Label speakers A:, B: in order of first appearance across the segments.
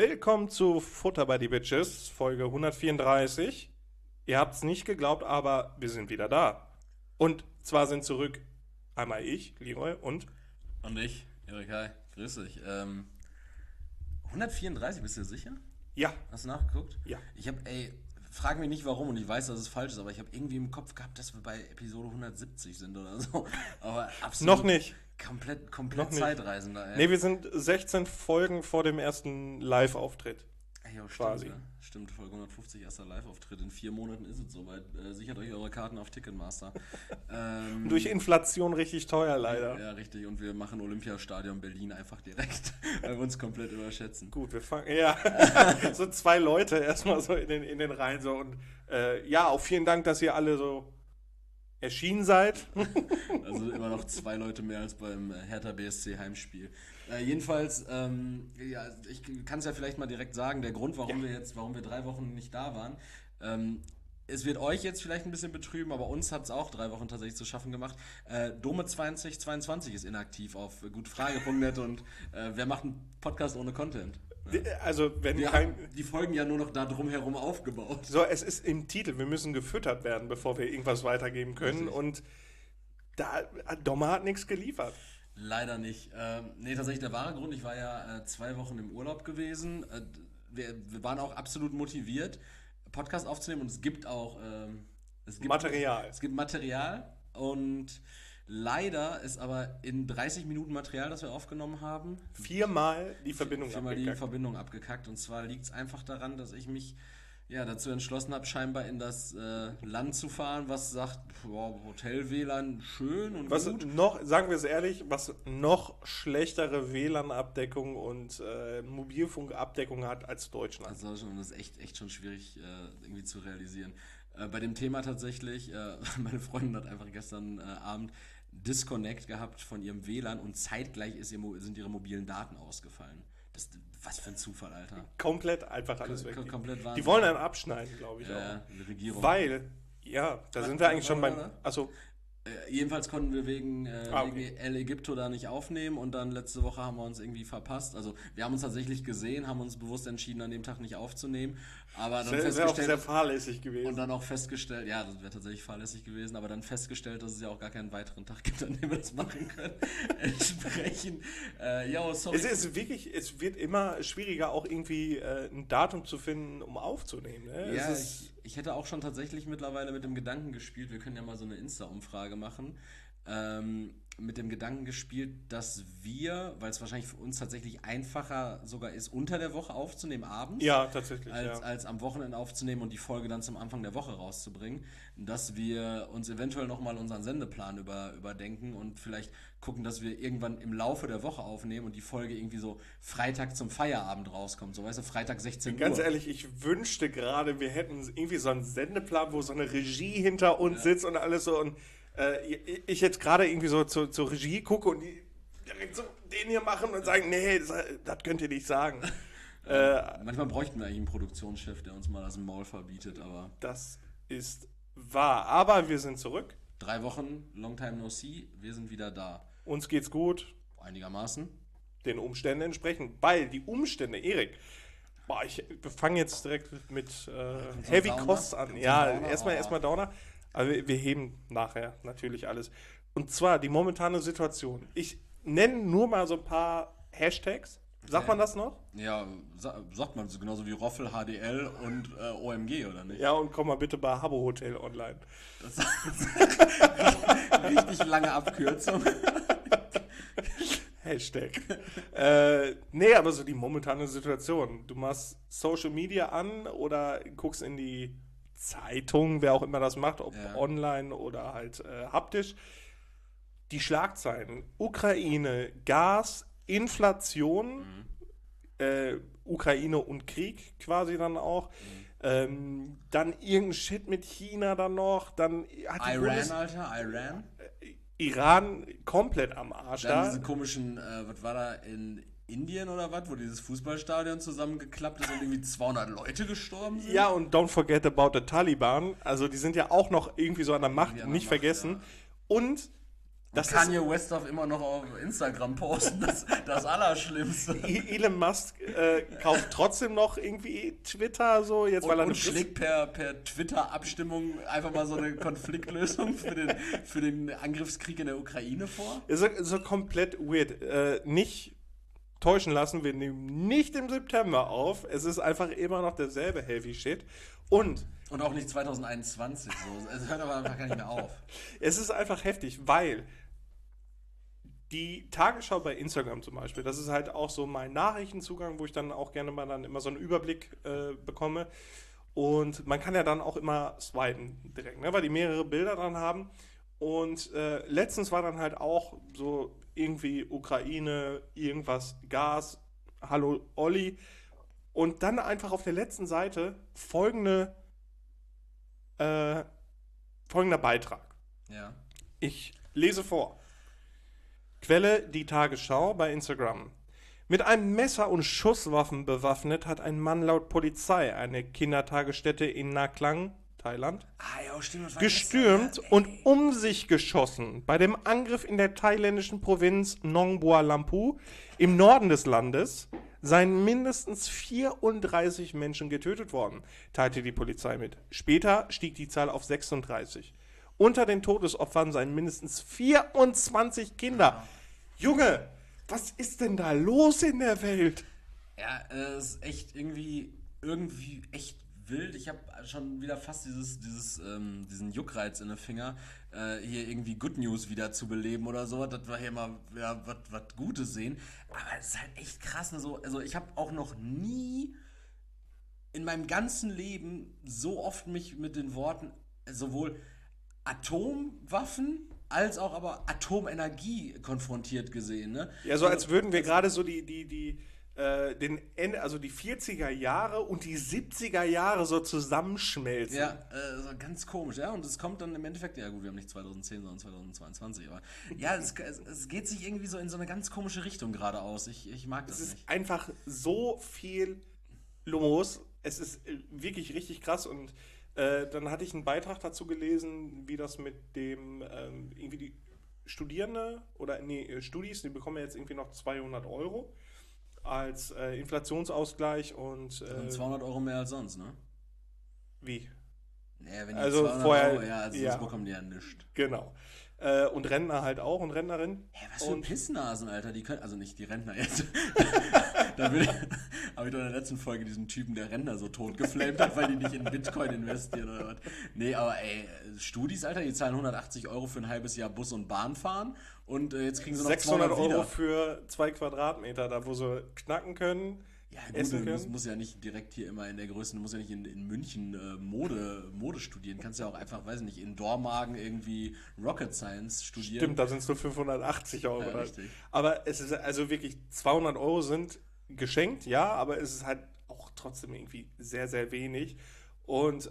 A: Willkommen zu Futter bei die Bitches, Folge 134. Ihr habt es nicht geglaubt, aber wir sind wieder da. Und zwar sind zurück einmal ich, Leroy, und
B: ich, Erik, hi, grüß dich. 134, bist du dir sicher?
A: ja,
B: Hast du nachgeguckt?
A: Ja.
B: Frag mich nicht warum und ich weiß, dass es falsch ist, aber ich habe irgendwie im Kopf gehabt, dass wir bei Episode 170 sind oder so. Aber absolut
A: noch nicht.
B: Komplett
A: Noch nicht.
B: Zeitreisender, ey.
A: Nee, wir sind 16 Folgen vor dem ersten Live-Auftritt.
B: Ja, stimmt,
A: quasi.
B: ne? Stimmt, Folge 150, erster Live-Auftritt. In 4 Monaten ist es soweit. Sichert euch eure Karten auf Ticketmaster.
A: Durch Inflation richtig teuer, leider.
B: Ja, richtig. Und wir machen Olympiastadion Berlin einfach direkt, weil wir uns komplett überschätzen.
A: Gut, wir fangen, ja, so 2 Leute erstmal so in den Reihen so und ja, auch vielen Dank, dass ihr alle so erschienen seid.
B: Also immer noch 2 Leute mehr als beim Hertha BSC Heimspiel. Jedenfalls, ja, ich kann es ja vielleicht mal direkt sagen, der Grund, warum wir 3 Wochen nicht da waren, es wird euch jetzt vielleicht ein bisschen betrüben, aber uns hat es auch 3 Wochen tatsächlich zu schaffen gemacht. Dome 2022 ist inaktiv auf gutfrage.net und wer macht einen Podcast ohne Content?
A: Also, wenn
B: Wir haben die Folgen ja nur noch da drumherum aufgebaut.
A: So, es ist im Titel, wir müssen gefüttert werden, bevor wir irgendwas weitergeben können.
B: Richtig.
A: Und da Doma hat nichts geliefert.
B: Leider nicht. Nee, tatsächlich der wahre Grund, ich war ja 2 Wochen im Urlaub gewesen. Wir waren auch absolut motiviert, Podcast aufzunehmen und es gibt auch
A: Material.
B: Es gibt Material und leider ist aber in 30 Minuten Material, das wir aufgenommen haben,
A: 4-mal die Verbindung
B: viermal die
A: abgekackt.
B: Verbindung abgekackt. Und zwar liegt es einfach daran, dass ich mich dazu entschlossen habe, scheinbar in das Land zu fahren, was sagt, boah, Hotel-WLAN schön und
A: Was
B: gut.
A: noch, sagen wir es ehrlich, was noch schlechtere WLAN-Abdeckung und Mobilfunkabdeckung hat als Deutschland.
B: Also das ist echt schon schwierig irgendwie zu realisieren. Bei dem Thema tatsächlich, meine Freundin hat einfach gestern Abend Disconnect gehabt von ihrem WLAN und zeitgleich sind ihre mobilen Daten ausgefallen. Was für ein Zufall, Alter.
A: Komplett einfach alles weg.
B: Komplett Wahnsinn.
A: Die wollen einen abschneiden, glaube ich auch.
B: Die Regierung.
A: Weil, ja, da sind wir eigentlich schon beim. Also,
B: Jedenfalls konnten wir wegen
A: okay.
B: El Egipto da nicht aufnehmen und dann letzte Woche haben wir uns irgendwie verpasst. Also wir haben uns tatsächlich gesehen, haben uns bewusst entschieden, an dem Tag nicht aufzunehmen. Aber dann
A: das wäre auch sehr fahrlässig gewesen.
B: und dann auch festgestellt, ja, das wäre tatsächlich fahrlässig gewesen, aber dann festgestellt, dass es ja auch gar keinen weiteren Tag gibt, an dem wir das machen können. Entsprechend, sorry.
A: Es wird immer schwieriger, auch irgendwie ein Datum zu finden, um aufzunehmen. Ne?
B: Ja, ich hätte auch schon tatsächlich mittlerweile mit dem Gedanken gespielt, wir können ja mal so eine Insta-Umfrage machen, mit dem Gedanken gespielt, dass wir, weil es wahrscheinlich für uns tatsächlich einfacher sogar ist, unter der Woche aufzunehmen, abends,
A: Ja, tatsächlich.
B: als am Wochenende aufzunehmen und die Folge dann zum Anfang der Woche rauszubringen, dass wir uns eventuell nochmal unseren Sendeplan überdenken und vielleicht gucken, dass wir irgendwann im Laufe der Woche aufnehmen und die Folge irgendwie so Freitag zum Feierabend rauskommt, so weißt du, Freitag 16 Uhr.
A: Ganz ehrlich, ich wünschte gerade, wir hätten irgendwie so einen Sendeplan, wo so eine Regie hinter uns sitzt und alles so. Und ich jetzt gerade irgendwie so zur Regie gucke und die direkt so den hier machen und sagen, nee, das könnt ihr nicht sagen.
B: Manchmal bräuchten wir eigentlich einen Produktionschef, der uns mal das Maul verbietet, aber
A: Das ist wahr. Aber wir sind zurück.
B: 3 Wochen, long time no see, wir sind wieder da.
A: Uns geht's gut.
B: Einigermaßen.
A: Den Umständen entsprechend. Weil die Umstände, Erik, wir fangen jetzt direkt mit Heavy
B: Downer?
A: Kost an.
B: Kommt
A: Ja,
B: so ein Downer?
A: erstmal Downer. Aber wir heben nachher natürlich alles. Und zwar die momentane Situation. Ich nenne nur mal so ein paar Hashtags. Sagt man das noch?
B: Ja, sagt man so genauso wie Roffel, HDL und OMG, oder nicht?
A: Ja, und komm mal bitte bei Habbo Hotel online.
B: Das ist richtig lange Abkürzung.
A: Hashtag. Nee, aber so die momentane Situation. Du machst Social Media an oder guckst in die Zeitung, wer auch immer das macht, ob online oder halt haptisch. Die Schlagzeilen. Ukraine, Gas, Inflation, Ukraine und Krieg quasi dann auch. Dann irgendein Shit mit China dann noch. Dann hat die
B: Iran.
A: Iran komplett am Arsch
B: Dann
A: da.
B: diese komischen, was war da in Indien oder was, wo dieses Fußballstadion zusammengeklappt ist und irgendwie 200 Leute gestorben sind?
A: Ja, und don't forget about the Taliban. Also die sind ja auch noch irgendwie so an der Macht, nicht vergessen.
B: Ja.
A: Und
B: Das Kanye West darf immer noch auf Instagram posten, das Allerschlimmste.
A: Elon Musk kauft trotzdem noch irgendwie Twitter so, jetzt weil er
B: und schlägt per Twitter-Abstimmung einfach mal so eine Konfliktlösung für den Angriffskrieg in der Ukraine vor.
A: Ist so komplett weird. Nicht täuschen lassen, wir nehmen nicht im September auf. Es ist einfach immer noch derselbe Heavy Shit. Und
B: auch nicht 2021 so. Es hört aber einfach gar nicht mehr auf.
A: Es ist einfach heftig, weil die Tagesschau bei Instagram zum Beispiel, das ist halt auch so mein Nachrichtenzugang, wo ich dann auch gerne mal dann immer so einen Überblick bekomme. Und man kann ja dann auch immer swipen direkt, ne, weil die mehrere Bilder dran haben. Und letztens war dann halt auch so irgendwie Ukraine, irgendwas, Gas, hallo Olli. Und dann einfach auf der letzten Seite folgender Beitrag.
B: Ja.
A: Ich lese vor. Quelle die Tagesschau bei Instagram. Mit einem Messer und Schusswaffen bewaffnet hat ein Mann laut Polizei eine Kindertagesstätte in Nha Klang, Thailand, gestürmt und um sich geschossen. Bei dem Angriff in der thailändischen Provinz Nong Bua Lampu im Norden des Landes seien mindestens 34 Menschen getötet worden, teilte die Polizei mit. Später stieg die Zahl auf 36. Unter den Todesopfern seien mindestens 24 Kinder. Junge, was ist denn da los in der Welt?
B: Ja, es ist echt irgendwie echt wild. Ich habe schon wieder fast diesen Juckreiz in den Finger, hier irgendwie Good News wieder zu beleben oder so, dass wir hier mal was Gutes sehen. Aber es ist halt echt krass. Ne? Also ich habe auch noch nie in meinem ganzen Leben so oft mich mit den Worten sowohl Atomwaffen als auch aber Atomenergie konfrontiert gesehen. Ne?
A: Ja, so als würden wir gerade so die 40er Jahre und die 70er Jahre so zusammenschmelzen.
B: Ja, so ganz komisch, ja. Und es kommt dann im Endeffekt, ja gut, wir haben nicht 2010, sondern 2022, aber ja, es geht sich irgendwie so in so eine ganz komische Richtung gerade aus. Ich mag das nicht.
A: Es ist einfach so viel los. Es ist wirklich richtig krass und dann hatte ich einen Beitrag dazu gelesen, wie das mit dem irgendwie die Studierende oder Studis, die bekommen jetzt irgendwie noch 200 Euro als Inflationsausgleich und
B: 200 Euro mehr als sonst, ne?
A: Wie?
B: Naja, wenn die
A: also
B: 200
A: vorher,
B: Euro, ja, sonst bekommen die ja nichts.
A: Genau. Und Rentner halt auch und Rentnerinnen.
B: Hä, was für Pissnasen, Alter, die können, also nicht die Rentner jetzt. Da habe ich doch in der letzten Folge diesen Typen, der Rentner so tot geflamed hat, weil die nicht in Bitcoin investieren oder was. Nee, aber ey, Studis, Alter, die zahlen 180 Euro für ein halbes Jahr Bus und Bahn fahren und jetzt kriegen sie noch
A: 600
B: Euro
A: wieder für 2 Quadratmeter, da wo sie knacken können.
B: Ja, gut, du musst ja nicht direkt hier immer in der Größe, du musst ja nicht in München Mode studieren. Du kannst ja auch einfach, weiß nicht, in Dormagen irgendwie Rocket Science studieren.
A: Stimmt, da sind es nur 580 Euro.
B: Ja, richtig.
A: Aber es ist also wirklich, 200 Euro sind geschenkt, ja, aber es ist halt auch trotzdem irgendwie sehr, sehr wenig. Und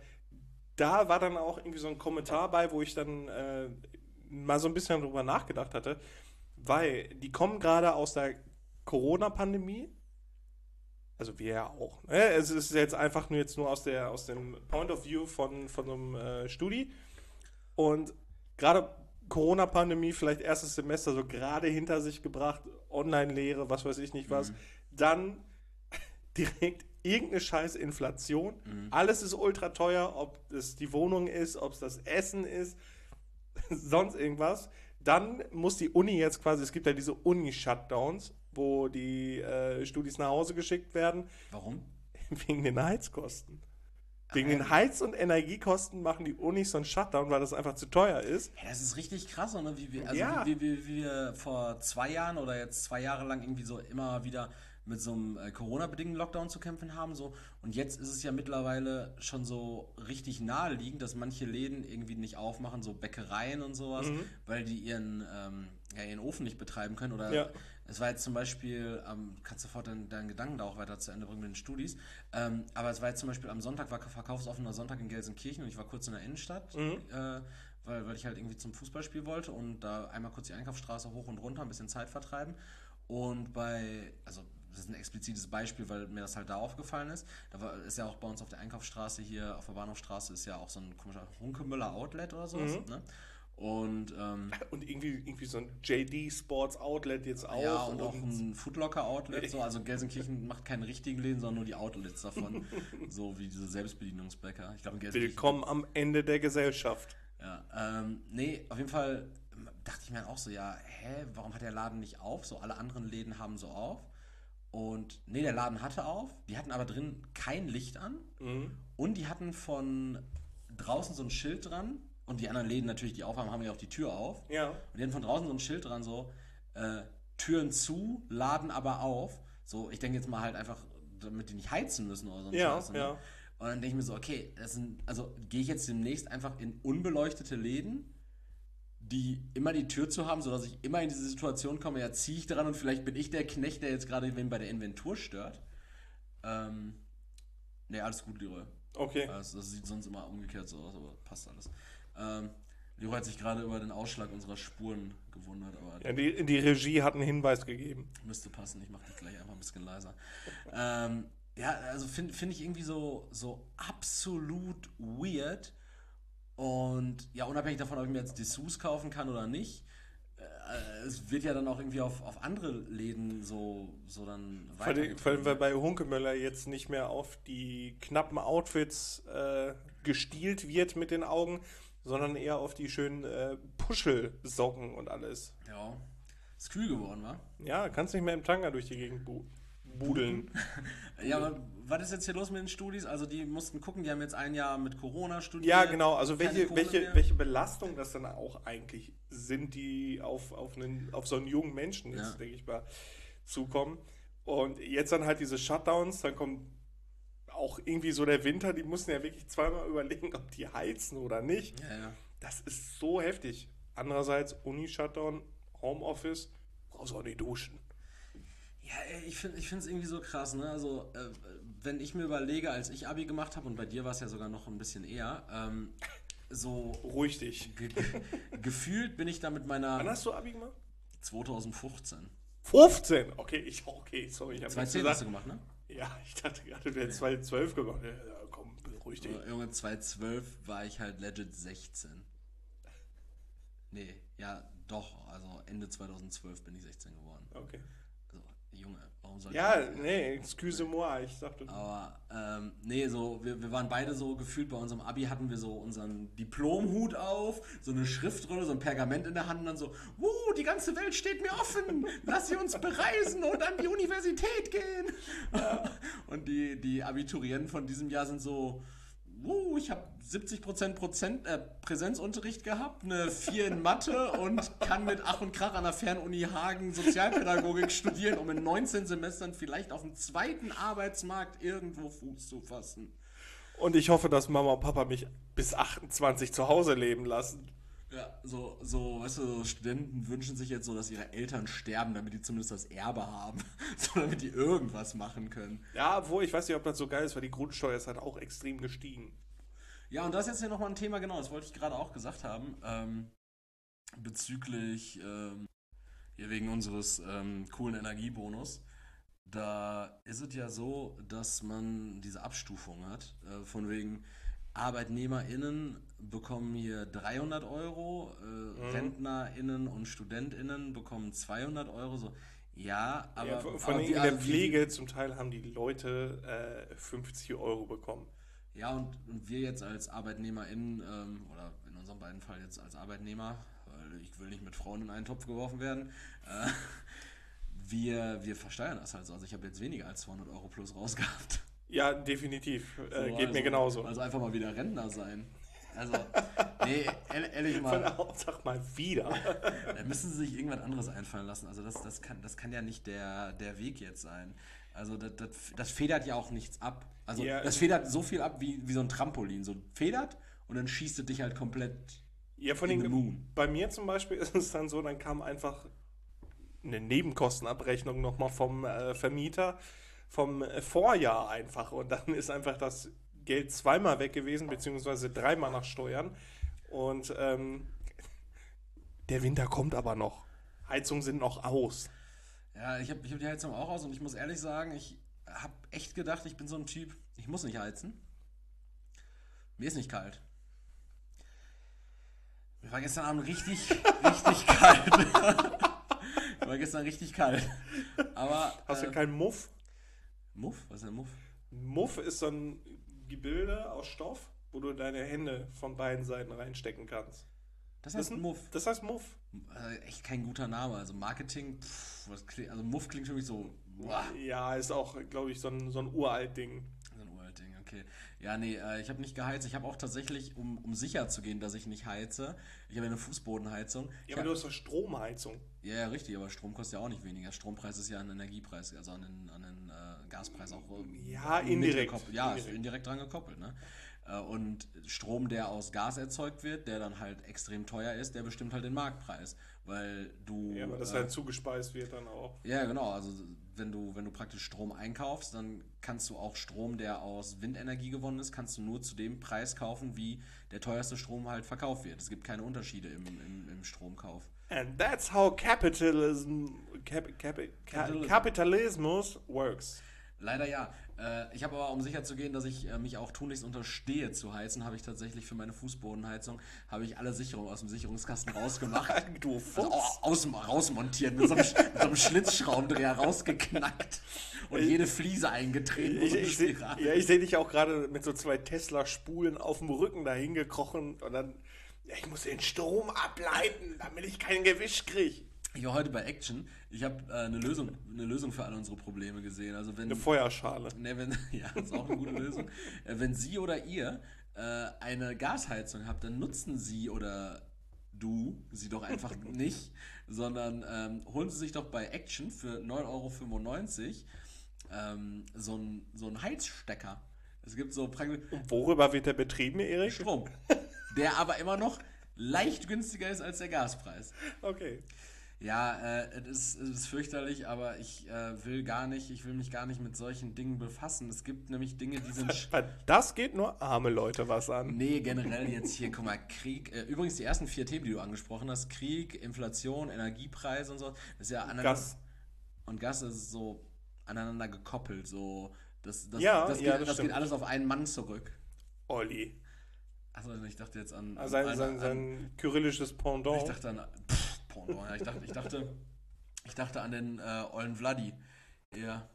A: da war dann auch irgendwie so ein Kommentar bei, wo ich dann mal so ein bisschen drüber nachgedacht hatte, weil die kommen gerade aus der Corona-Pandemie. Also wir ja auch. Ne? Es ist jetzt einfach nur aus dem Point of View von so einem Studi. Und gerade Corona-Pandemie, vielleicht erstes Semester so gerade hinter sich gebracht, Online-Lehre, was weiß ich nicht was. Dann direkt irgendeine scheiß Inflation. Alles ist ultra teuer, ob es die Wohnung ist, ob es das Essen ist, sonst irgendwas. Dann muss die Uni jetzt quasi, es gibt ja diese Uni-Shutdowns, wo die Studis nach Hause geschickt werden.
B: Warum?
A: Wegen den Heizkosten. Wegen den Heiz- und Energiekosten machen die Unis so einen Shutdown, weil das einfach zu teuer ist.
B: Ja, das ist richtig krass, oder? Wie wir vor 2 Jahren oder jetzt 2 Jahre lang irgendwie so immer wieder mit so einem Corona-bedingten Lockdown zu kämpfen haben. So. Und jetzt ist es ja mittlerweile schon so richtig naheliegend, dass manche Läden irgendwie nicht aufmachen, so Bäckereien und sowas, weil die ihren Ofen nicht betreiben können. Oder es war jetzt zum Beispiel, kannst du sofort deinen Gedanken da auch weiter zu Ende bringen mit den Studis, aber es war jetzt zum Beispiel am Sonntag, war verkaufsoffener Sonntag in Gelsenkirchen und ich war kurz in der Innenstadt, weil ich halt irgendwie zum Fußballspiel wollte und da einmal kurz die Einkaufsstraße hoch und runter, ein bisschen Zeit vertreiben. Und das ist ein explizites Beispiel, weil mir das halt da aufgefallen ist. Ist ja auch bei uns auf der Einkaufsstraße hier, auf der Bahnhofstraße, ist ja auch so ein komischer Hunkemüller Outlet oder sowas. Ne? Und
A: irgendwie so ein JD Sports Outlet jetzt auch.
B: Ja, und auch ein Footlocker Outlet. So. Also Gelsenkirchen macht keinen richtigen Läden, sondern nur die Outlets davon. So wie diese Selbstbedienungsbäcker. Ich glaube,
A: Willkommen am Ende der Gesellschaft.
B: Ja, nee, auf jeden Fall dachte ich mir dann auch so, ja, warum hat der Laden nicht auf? So, alle anderen Läden haben so auf. Und nee, der Laden hatte auf. Die hatten aber drin kein Licht an. Und die hatten von draußen so ein Schild dran. Und die anderen Läden natürlich, die aufhaben, haben ja auch die Tür auf.
A: Ja.
B: Und die hatten von draußen so ein Schild dran, so Türen zu, Laden aber auf. So, ich denke jetzt mal halt einfach, damit die nicht heizen müssen oder so. Scheiße, ne? Und dann denke ich mir so, okay, also gehe ich jetzt demnächst einfach in unbeleuchtete Läden, die immer die Tür zu haben, sodass ich immer in diese Situation komme, ja, ziehe ich dran und vielleicht bin ich der Knecht, der jetzt gerade wen bei der Inventur stört. Nee, alles gut, Leroy.
A: Okay.
B: Also, das sieht sonst immer umgekehrt so aus, aber passt alles. Leroy hat sich gerade über den Ausschlag unserer Spuren gewundert. Aber
A: ja, die Regie hat einen Hinweis gegeben.
B: Müsste passen, ich mache das gleich einfach ein bisschen leiser. Ja, also find ich irgendwie so absolut weird. Und ja, unabhängig davon, ob ich mir jetzt Dessous kaufen kann oder nicht, es wird ja dann auch irgendwie auf andere Läden so dann weiter.
A: Vor allem, weil bei Hunkemöller jetzt nicht mehr auf die knappen Outfits gestielt wird mit den Augen, sondern eher auf die schönen Puschelsocken und alles.
B: Ja, ist kühl geworden, wa?
A: Ja, kannst nicht mehr im Tanga durch die Gegend budeln.
B: Ja, aber was ist jetzt hier los mit den Studis? Also die mussten gucken, die haben jetzt ein Jahr mit Corona studiert.
A: Ja, genau. Also welche Belastung das dann auch eigentlich sind, die auf so einen jungen Menschen jetzt, denke ich mal, zukommen. Und jetzt dann halt diese Shutdowns, dann kommt auch irgendwie so der Winter, die mussten ja wirklich zweimal überlegen, ob die heizen oder nicht.
B: Ja.
A: Das ist so heftig. Andererseits Uni-Shutdown, Homeoffice, brauchst auch nicht duschen.
B: Ja, ich finde es irgendwie so krass, ne? Also, wenn ich mir überlege, als ich Abi gemacht habe, und bei dir war es ja sogar noch ein bisschen eher, so...
A: Ruhig dich.
B: Gefühlt bin ich da mit meiner...
A: Wann hast du Abi gemacht?
B: 2015.
A: 15? Okay, sorry.
B: 2010 hast du gemacht, ne?
A: Ja, ich dachte gerade, du hättest 2012 gemacht. Ja, komm, ruhig dich.
B: Junge, 2012 war ich halt legit 16. Nee, ja, doch. Also Ende 2012 bin ich 16 geworden.
A: Okay.
B: Junge, warum soll
A: excuse-moi, ich dachte.
B: Aber, nee, so, wir waren beide so gefühlt, bei unserem Abi hatten wir so unseren Diplomhut auf, so eine Schriftrolle, so ein Pergament in der Hand und dann so, die ganze Welt steht mir offen, lass sie uns bereisen und an die Universität gehen. Und die Abiturienten von diesem Jahr sind so, ich habe 70% Präsenzunterricht gehabt, eine 4 in Mathe und kann mit Ach und Krach an der Fernuni Hagen Sozialpädagogik studieren, um in 19 Semestern vielleicht auf dem zweiten Arbeitsmarkt irgendwo Fuß zu fassen.
A: Und ich hoffe, dass Mama und Papa mich bis 28 zu Hause leben lassen.
B: Ja, so, weißt du, so Studenten wünschen sich jetzt so, dass ihre Eltern sterben, damit die zumindest das Erbe haben. So, damit die irgendwas machen können.
A: Ja, obwohl, ich weiß nicht, ob das so geil ist, weil die Grundsteuer ist halt auch extrem gestiegen.
B: Ja, und das ist jetzt hier nochmal ein Thema, genau, das wollte ich gerade auch gesagt haben, bezüglich, hier wegen unseres coolen Energiebonus. Da ist es ja so, dass man diese Abstufung hat, von wegen ArbeitnehmerInnen bekommen hier 300 Euro, RentnerInnen und StudentInnen bekommen 200 Euro, so. Ja, aber...
A: Ja, von in der Pflege zum Teil haben die Leute 50 Euro bekommen.
B: Ja, und wir jetzt als ArbeitnehmerInnen, oder in unserem beiden Fall jetzt als Arbeitnehmer, weil ich will nicht mit Frauen in einen Topf geworfen werden, wir versteuern das halt so. Also ich habe jetzt weniger als 200 Euro plus rausgehabt.
A: Ja, definitiv. Geht mir genauso.
B: Also einfach mal wieder Rentner sein. Also, nee, ehrlich mal.
A: Sag mal wieder.
B: Da müssen sie sich irgendwas anderes einfallen lassen. Also das kann ja nicht der Weg jetzt sein. Also das federt ja auch nichts ab. Also das federt so viel ab wie so ein Trampolin. So federt und dann schießt es dich halt komplett
A: in den Moon. Bei mir zum Beispiel ist es dann so, dann kam einfach eine Nebenkostenabrechnung nochmal vom Vermieter vom Vorjahr einfach. Und dann ist einfach das Geld zweimal weg gewesen, beziehungsweise dreimal nach Steuern. Und der Winter kommt aber noch. Heizungen sind noch aus.
B: Ja, ich hab die Heizung auch aus und ich muss ehrlich sagen, ich habe echt gedacht, ich bin so ein Typ, ich muss nicht heizen. Mir ist nicht kalt. Mir war gestern Abend richtig kalt. War gestern richtig kalt. Aber.
A: Hast du keinen Muff?
B: Muff? Was ist denn Muff?
A: Muff ist so ein Gebilde aus Stoff, wo du deine Hände von beiden Seiten reinstecken kannst.
B: Das heißt Muff.
A: Das heißt Muff.
B: Echt kein guter Name. Also Marketing, also Muff klingt für mich so. Boah.
A: Ja, ist auch, glaube ich, so ein uralt Ding.
B: So ein uralt Ding, okay. Ja, nee, ich habe nicht geheizt. Ich habe auch tatsächlich, um sicher zu gehen, dass ich nicht heize, ich habe eine Fußbodenheizung.
A: Ja, aber du hast doch Stromheizung.
B: Ja, richtig, aber Strom kostet ja auch nicht weniger. Strompreis ist ja ein Energiepreis, also an den Gaspreis auch.
A: Ja, indirekt.
B: Ja, ist indirekt dran gekoppelt, ne? Und Strom, der aus Gas erzeugt wird, der dann halt extrem teuer ist, der bestimmt halt den Marktpreis, weil du...
A: Ja, weil das halt zugespeist wird dann auch.
B: Ja, genau, also wenn du praktisch Strom einkaufst, dann kannst du auch Strom, der aus Windenergie gewonnen ist, kannst du nur zu dem Preis kaufen, wie der teuerste Strom halt verkauft wird. Es gibt keine Unterschiede im Stromkauf.
A: And that's how capitalismus works.
B: Leider ja. Ich habe aber, um sicher zu gehen, dass ich mich auch tunlichst unterstehe zu heizen, habe ich tatsächlich für meine Fußbodenheizung alle Sicherungen aus dem Sicherungskasten rausgemacht.
A: Du Fuchs.
B: Also rausmontiert, mit so einem Schlitzschraubendreher rausgeknackt und jede Fliese eingetreten.
A: Ich sehe dich auch gerade mit so 2 Tesla-Spulen auf dem Rücken dahin gekrochen und dann, ja, ich muss den Strom ableiten, damit ich kein Gewisch kriege.
B: Ich war heute bei Action. Ich habe eine Lösung für alle unsere Probleme gesehen. Also wenn,
A: eine Feuerschale.
B: Ja, das ist auch eine gute Lösung. Wenn Sie oder ihr eine Gasheizung habt, dann nutzen Sie oder du sie doch einfach nicht, sondern holen Sie sich doch bei Action für 9,95 € so einen Heizstecker. Es gibt so praktisch...
A: Und worüber wird der betrieben, Erik?
B: Strom. Der aber immer noch leicht günstiger ist als der Gaspreis.
A: Okay.
B: Ja, es ist fürchterlich, aber ich will mich gar nicht mit solchen Dingen befassen. Es gibt nämlich Dinge, die sind...
A: Das geht nur arme Leute was an.
B: Nee, generell jetzt hier, guck mal, Krieg. Übrigens die ersten 4 Themen, die du angesprochen hast, Krieg, Inflation, Energiepreise und so, das ist ja
A: Gas.
B: Und Gas ist so aneinander gekoppelt, so... Das geht alles auf einen Mann zurück.
A: Olli.
B: Achso, ich dachte jetzt an...
A: Sein kyrillisches Pendant.
B: Ich dachte an... Pendant, ja, ich dachte an den ollen Vladi. Ja.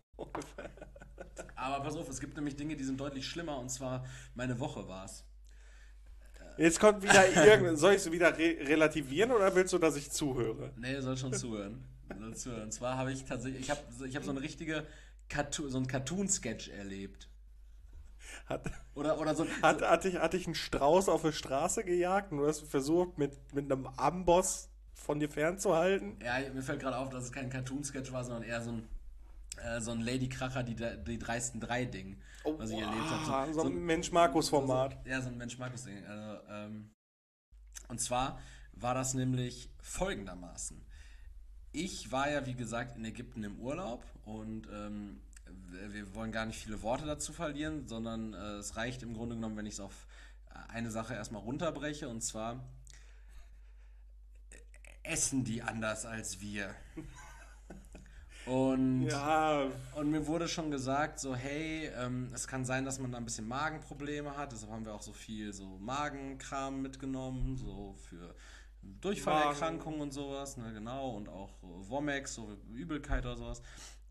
B: Aber pass auf, es gibt nämlich Dinge, die sind deutlich schlimmer, und zwar meine Woche war's.
A: Jetzt kommt wieder soll ich es wieder relativieren oder willst du, dass ich zuhöre?
B: Nee, soll schon zuhören. Und zwar habe ich tatsächlich, ich habe so eine richtige so einen Cartoon-Sketch erlebt.
A: Hat dich ein Strauß auf der Straße gejagt und du hast versucht, mit einem Amboss von dir fernzuhalten?
B: Ja, mir fällt gerade auf, dass es kein Cartoon-Sketch war, sondern eher so ein Lady Kracher, die dreisten 3-Ding, was ich erlebt habe.
A: So ein Mensch-Markus-Format.
B: Ja, so ein Mensch-Markus-Ding. Also, und zwar war das nämlich folgendermaßen. Ich war ja, wie gesagt, in Ägypten im Urlaub und wir wollen gar nicht viele Worte dazu verlieren, sondern es reicht im Grunde genommen, wenn ich es auf eine Sache erstmal runterbreche, und zwar essen die anders als wir. Und mir wurde schon gesagt, so hey, es kann sein, dass man da ein bisschen Magenprobleme hat, deshalb haben wir auch so viel so Magenkram mitgenommen, so für Durchfallerkrankungen und sowas, ne, genau, und auch Womex, so Übelkeit oder sowas.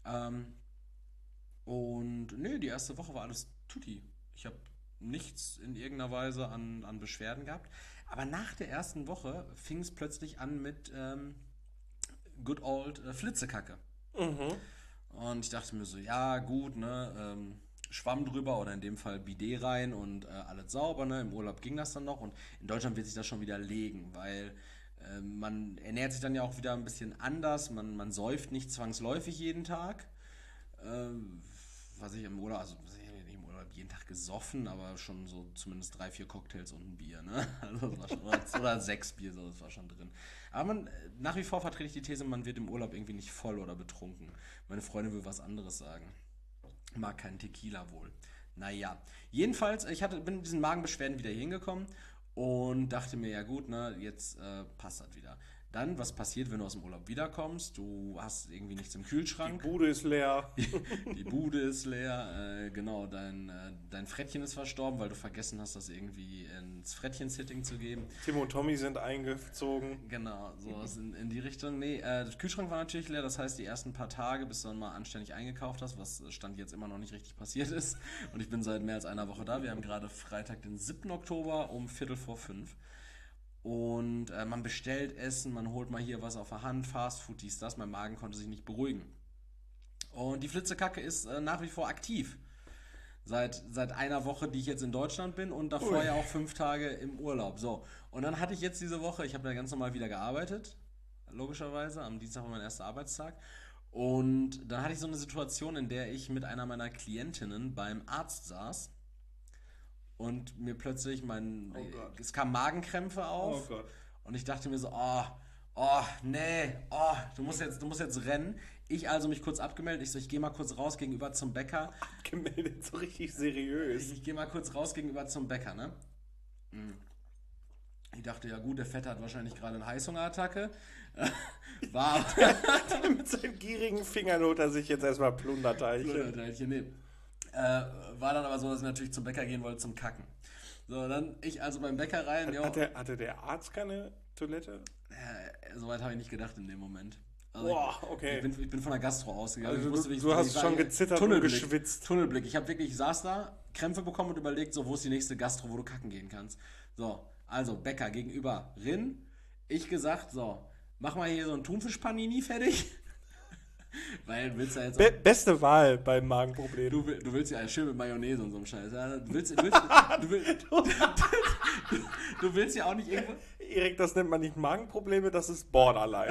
B: Und die erste Woche war alles tutti. Ich habe nichts in irgendeiner Weise an Beschwerden gehabt. Aber nach der ersten Woche fing es plötzlich an mit good old Flitzekacke. Mhm. Und ich dachte mir so, ja gut, ne, Schwamm drüber oder in dem Fall Bidet rein und alles sauber, ne, im Urlaub ging das dann noch, und in Deutschland wird sich das schon wieder legen, weil man ernährt sich dann ja auch wieder ein bisschen anders, man säuft nicht zwangsläufig jeden Tag, was ich im Urlaub, also nicht im Urlaub jeden Tag gesoffen, aber schon so zumindest 3-4 Cocktails und ein Bier, ne? Also das war schon, oder 6 Bier, so, das war schon drin. Aber nach wie vor vertrete ich die These, man wird im Urlaub irgendwie nicht voll oder betrunken. Meine Freundin will was anderes sagen. Mag keinen Tequila wohl. Naja, jedenfalls, bin mit diesen Magenbeschwerden wieder hingekommen und dachte mir, ja gut, ne, jetzt passt das wieder. Dann, was passiert, wenn du aus dem Urlaub wiederkommst? Du hast irgendwie nichts im Kühlschrank.
A: Die Bude ist leer.
B: Die Bude ist leer. Genau, dein Frettchen ist verstorben, weil du vergessen hast, das irgendwie ins Frettchen-Sitting zu geben.
A: Tim und Tommy sind eingezogen.
B: Genau, sowas in die Richtung. Nee, der Kühlschrank war natürlich leer. Das heißt, die ersten paar Tage, bis du dann mal anständig eingekauft hast, was Stand jetzt immer noch nicht richtig passiert ist. Und ich bin seit mehr als einer Woche da. Wir haben gerade Freitag, den 7. Oktober um 4:45. Und man bestellt Essen, man holt mal hier was auf der Hand, Fastfood, dies, das. Mein Magen konnte sich nicht beruhigen. Und die Flitzekacke ist nach wie vor aktiv. Seit einer Woche, die ich jetzt in Deutschland bin und davor ja auch 5 Tage im Urlaub. So, und dann hatte ich jetzt diese Woche, ich habe da ganz normal wieder gearbeitet, logischerweise, am Dienstag war mein erster Arbeitstag. Und dann hatte ich so eine Situation, in der ich mit einer meiner Klientinnen beim Arzt saß. Und mir plötzlich es kamen Magenkrämpfe auf. Oh Gott. Und ich dachte mir so, du musst jetzt rennen. Ich also mich kurz abgemeldet. Ich gehe mal kurz raus gegenüber zum Bäcker.
A: Abgemeldet, so richtig seriös.
B: Ich gehe mal kurz raus gegenüber zum Bäcker, ne? Ich dachte, ja gut, der Fette hat wahrscheinlich gerade eine Heißhungerattacke. War
A: mit seinen gierigen Fingern holt er sich jetzt erstmal Plunderteilchen.
B: Nee. War dann aber so, dass ich natürlich zum Bäcker gehen wollte zum Kacken. So, dann ich also beim Bäcker rein.
A: Hatte der Arzt keine Toilette?
B: Soweit habe ich nicht gedacht in dem Moment. Also
A: boah, okay.
B: Ich bin von der Gastro ausgegangen.
A: Also du hast schon gezittert und geschwitzt.
B: Tunnelblick. Ich saß da, Krämpfe bekommen und überlegt, so, wo ist die nächste Gastro, wo du kacken gehen kannst. So, also Bäcker gegenüber Rin. Ich gesagt, so, mach mal hier so ein Thunfisch-Panini fertig. Weil du willst ja jetzt
A: beste Wahl beim Magenproblem.
B: Du willst ja schön mit Mayonnaise und so einem Scheiß. Ja? Du willst ja auch nicht irgendwo...
A: Erik, das nennt man nicht Magenprobleme, das ist Borderline.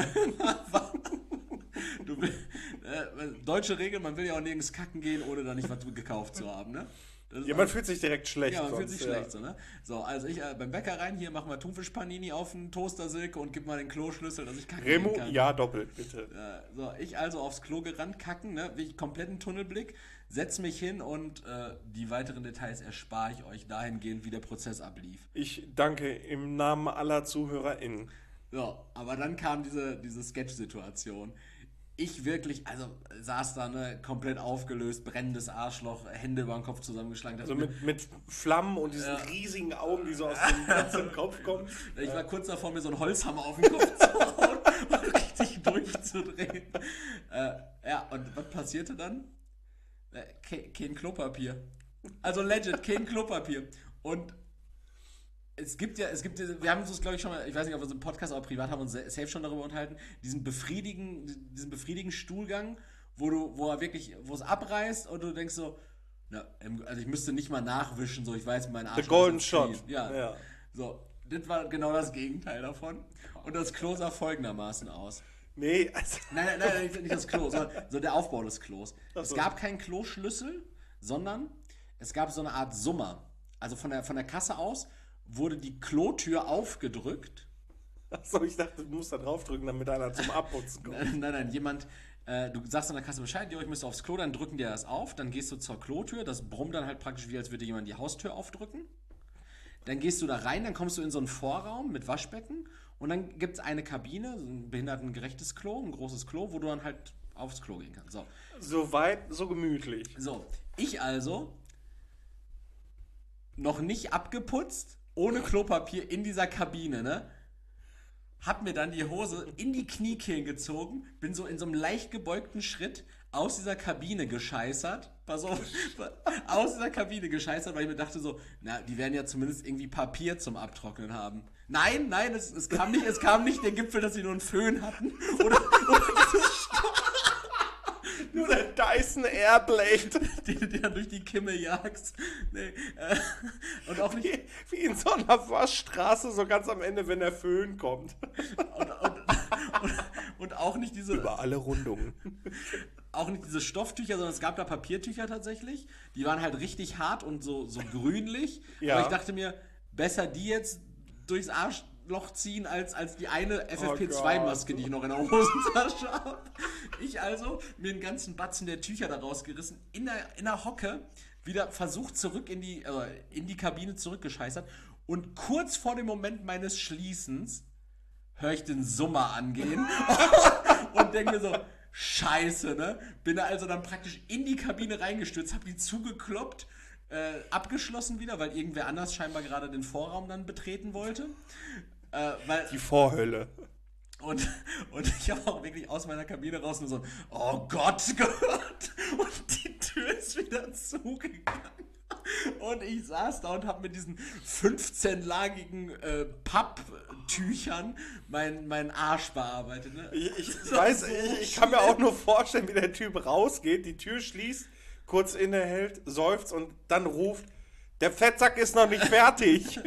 B: Deutsche Regel, man will ja auch nirgends kacken gehen, ohne da nicht was gekauft zu haben, ne?
A: Man fühlt sich direkt schlecht.
B: Ja, man fühlt sich schlecht, so, ne? So, also ich beim Bäcker rein, hier machen wir Thunfisch-Panini auf den Toaster-Silke und gib mal den Kloschlüssel, dass ich kacken
A: Remo,
B: kann.
A: ja, doppelt, bitte.
B: So, ich also aufs Klo gerannt, kacken, ne? Wie ich kompletten Tunnelblick, setz mich hin und die weiteren Details erspare ich euch dahingehend, wie der Prozess ablief.
A: Ich danke im Namen aller ZuhörerInnen.
B: So, aber dann kam diese Sketch-Situation. Ich wirklich, also saß da, ne, komplett aufgelöst, brennendes Arschloch, Hände über den Kopf zusammengeschlagen.
A: Also mit Flammen und diesen riesigen Augen, die so aus dem Kopf kommen.
B: Ich war kurz davor, mir so einen Holzhammer auf den Kopf zu hauen und richtig durchzudrehen. Und was passierte dann? Kein Klopapier. Also legit, kein Klopapier. Und es gibt, wir haben uns, glaube ich, schon mal, ich weiß nicht, ob wir so im Podcast oder privat haben uns safe schon darüber unterhalten, diesen befriedigenden Stuhlgang, wo es abreißt und du denkst so, also ich müsste nicht mal nachwischen, so, ich weiß, mein Arsch.
A: The Golden Shot.
B: Ja. So, das war genau das Gegenteil davon. Und das Klo sah folgendermaßen aus.
A: Nee, also
B: Nein, nicht das Klo, sondern so der Aufbau des Klos. Es gab keinen Kloschlüssel, sondern es gab so eine Art Summer. Also von der Kasse aus wurde die Klotür aufgedrückt.
A: Achso, ich dachte, du musst da draufdrücken, damit einer zum Abputzen kommt.
B: Nein, jemand, du sagst an der Kasse Bescheid, ich müsste aufs Klo, dann drücken dir das auf, dann gehst du zur Klotür, das brummt dann halt praktisch wie, als würde jemand die Haustür aufdrücken. Dann gehst du da rein, dann kommst du in so einen Vorraum mit Waschbecken und dann gibt es eine Kabine, so ein behindertengerechtes Klo, ein großes Klo, wo du dann halt aufs Klo gehen kannst.
A: So weit, so gemütlich.
B: So, ich also noch nicht abgeputzt, ohne Klopapier in dieser Kabine, ne? Hab mir dann die Hose in die Kniekehlen gezogen, bin so in so einem leicht gebeugten Schritt aus dieser Kabine gescheißert. Pass auf, aus dieser Kabine gescheißert, weil ich mir dachte so, na, die werden ja zumindest irgendwie Papier zum Abtrocknen haben. Nein, es kam nicht der Gipfel, dass sie nur einen Föhn hatten. Oder
A: nur der Dyson Airblade,
B: die dann durch die Kimme jagst. Nee, und auch nicht
A: wie in so einer Waschstraße, so ganz am Ende, wenn der Föhn kommt.
B: Und auch nicht diese...
A: Über alle Rundungen.
B: Auch nicht diese Stofftücher, sondern es gab da Papiertücher tatsächlich. Die waren halt richtig hart und so grünlich. Ja. Aber ich dachte mir, besser die jetzt durchs Arschloch ziehen, als die eine FFP2-Maske, die ich noch in der Hosentasche habe. Ich also mir den ganzen Batzen der Tücher da rausgerissen, in der Hocke wieder versucht zurück in die Kabine zurückgescheißert und kurz vor dem Moment meines Schließens höre ich den Summer angehen und denke mir so, scheiße, ne? Bin also dann praktisch in die Kabine reingestürzt, habe die zugekloppt, abgeschlossen wieder, weil irgendwer anders scheinbar gerade den Vorraum dann betreten wollte.
A: Die Vorhölle.
B: Und ich habe auch wirklich aus meiner Kabine raus nur so, oh Gott, gehört. Und die Tür ist wieder zugegangen. Und ich saß da und habe mit diesen 15-lagigen Papptüchern meinen Arsch bearbeitet. Ne?
A: Ich kann mir auch nur vorstellen, wie der Typ rausgeht, die Tür schließt, kurz innehält, seufzt und dann ruft, der Fettsack ist noch nicht fertig.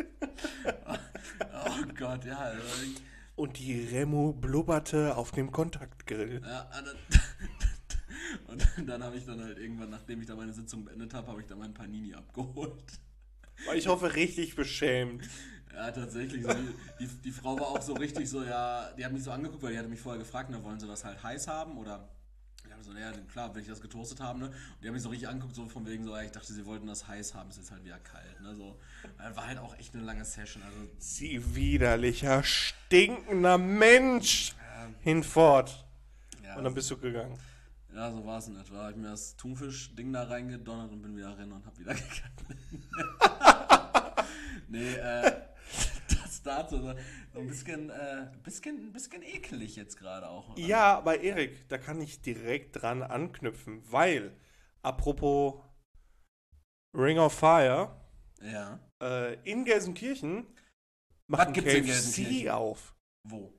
B: Oh Gott, ja. Also
A: und die Remo blubberte auf dem Kontaktgrill.
B: Ja, und dann habe ich dann halt irgendwann, nachdem ich da meine Sitzung beendet habe, habe ich dann meinen Panini abgeholt.
A: Ich hoffe, richtig beschämt.
B: Ja, tatsächlich. So, die Frau war auch so richtig so, ja, die hat mich so angeguckt, weil die hatte mich vorher gefragt, na, wollen sie das halt heiß haben oder... Ich habe so, ja, klar, wenn ich das getoastet habe, ne? Und die haben mich so richtig angeguckt, so von wegen so, ja, ich dachte, sie wollten das heiß haben, ist jetzt halt wieder kalt, ne? So, war halt auch echt eine lange Session. Also,
A: Sie widerlicher, stinkender Mensch! Hinfort. Ja, und dann bist du gegangen.
B: Ja, so war es in etwa. Da habe ich mir das Thunfisch-Ding da reingedonnert und bin wieder rein und hab wieder gegangen. Nee, das dazu. So ein bisschen ekelig jetzt gerade auch. Oder?
A: Ja, aber Erik, da kann ich direkt dran anknüpfen, weil, apropos Ring of Fire,
B: ja.
A: In Gelsenkirchen macht ein KFC auf.
B: Wo?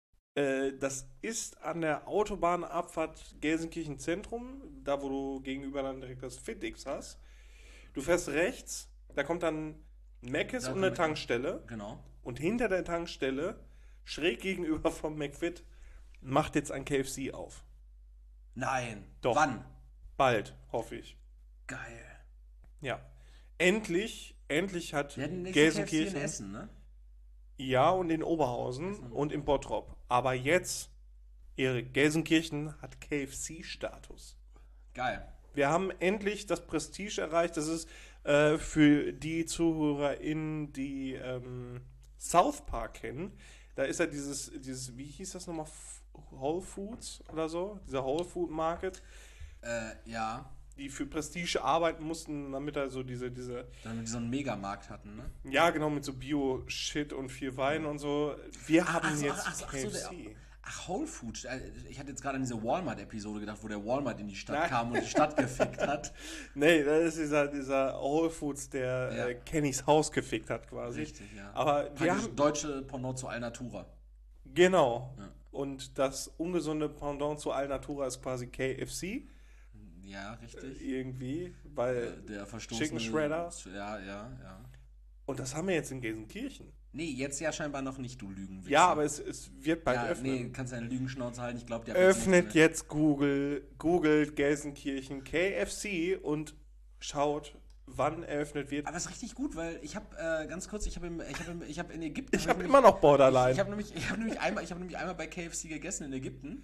A: Das ist an der Autobahnabfahrt Gelsenkirchen Zentrum, da wo du gegenüber dann direkt das FitX hast. Du fährst rechts, da kommt dann Mc's und eine Tankstelle.
B: Genau.
A: Und hinter der Tankstelle, schräg gegenüber vom McFit, macht jetzt ein KFC auf.
B: Nein.
A: Doch.
B: Wann?
A: Bald, hoffe ich.
B: Geil.
A: Ja. Endlich hat
B: Gelsenkirchen in Essen, ne?
A: Ja, und in Oberhausen und in Bottrop. Aber jetzt, Erik, Gelsenkirchen hat KFC-Status.
B: Geil.
A: Wir haben endlich das Prestige erreicht. Das ist für die ZuhörerInnen, die South Park kennen. Da ist ja dieses, wie hieß das nochmal? Whole Foods oder so? Dieser Whole Food Market.
B: Ja.
A: Die für Prestige arbeiten mussten, damit er so diese...
B: Damit die so einen Megamarkt hatten, ne?
A: Ja, genau, mit so Bio-Shit und viel Wein und so. Wir haben jetzt KFC.
B: Whole Foods. Ich hatte jetzt gerade an diese Walmart-Episode gedacht, wo der Walmart in die Stadt kam und die Stadt gefickt hat.
A: Nee, das ist dieser Whole Foods, der Kennys Haus gefickt hat quasi.
B: Richtig, ja.
A: Aber wir haben
B: deutsche Pendant zu Alnatura.
A: Genau. Ja. Und das ungesunde Pendant zu Alnatura ist quasi KFC.
B: Ja, richtig.
A: Irgendwie, weil
B: der
A: Chicken Shredder.
B: Ja.
A: Und das haben wir jetzt in Gelsenkirchen.
B: Nee, jetzt ja scheinbar noch nicht, du Lügenwichser.
A: Ja, aber es wird bald öffnen.
B: Nee, kannst deine Lügenschnauze halten. Ich glaube, der
A: öffnet jetzt googelt Gelsenkirchen KFC und schaut, wann eröffnet wird.
B: Aber es ist richtig gut, weil ich habe ganz kurz, ich habe in Ägypten.
A: Ich habe immer noch Borderline.
B: Ich habe nämlich einmal bei KFC gegessen in Ägypten.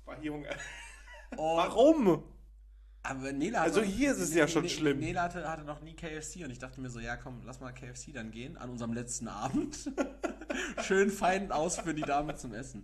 A: Warum?
B: Aber Nela
A: also hier ist es ja schon schlimm.
B: Nela hatte noch nie KFC und ich dachte mir so, ja komm, lass mal KFC dann gehen an unserem letzten Abend. Schön fein ausführen die Dame zum Essen.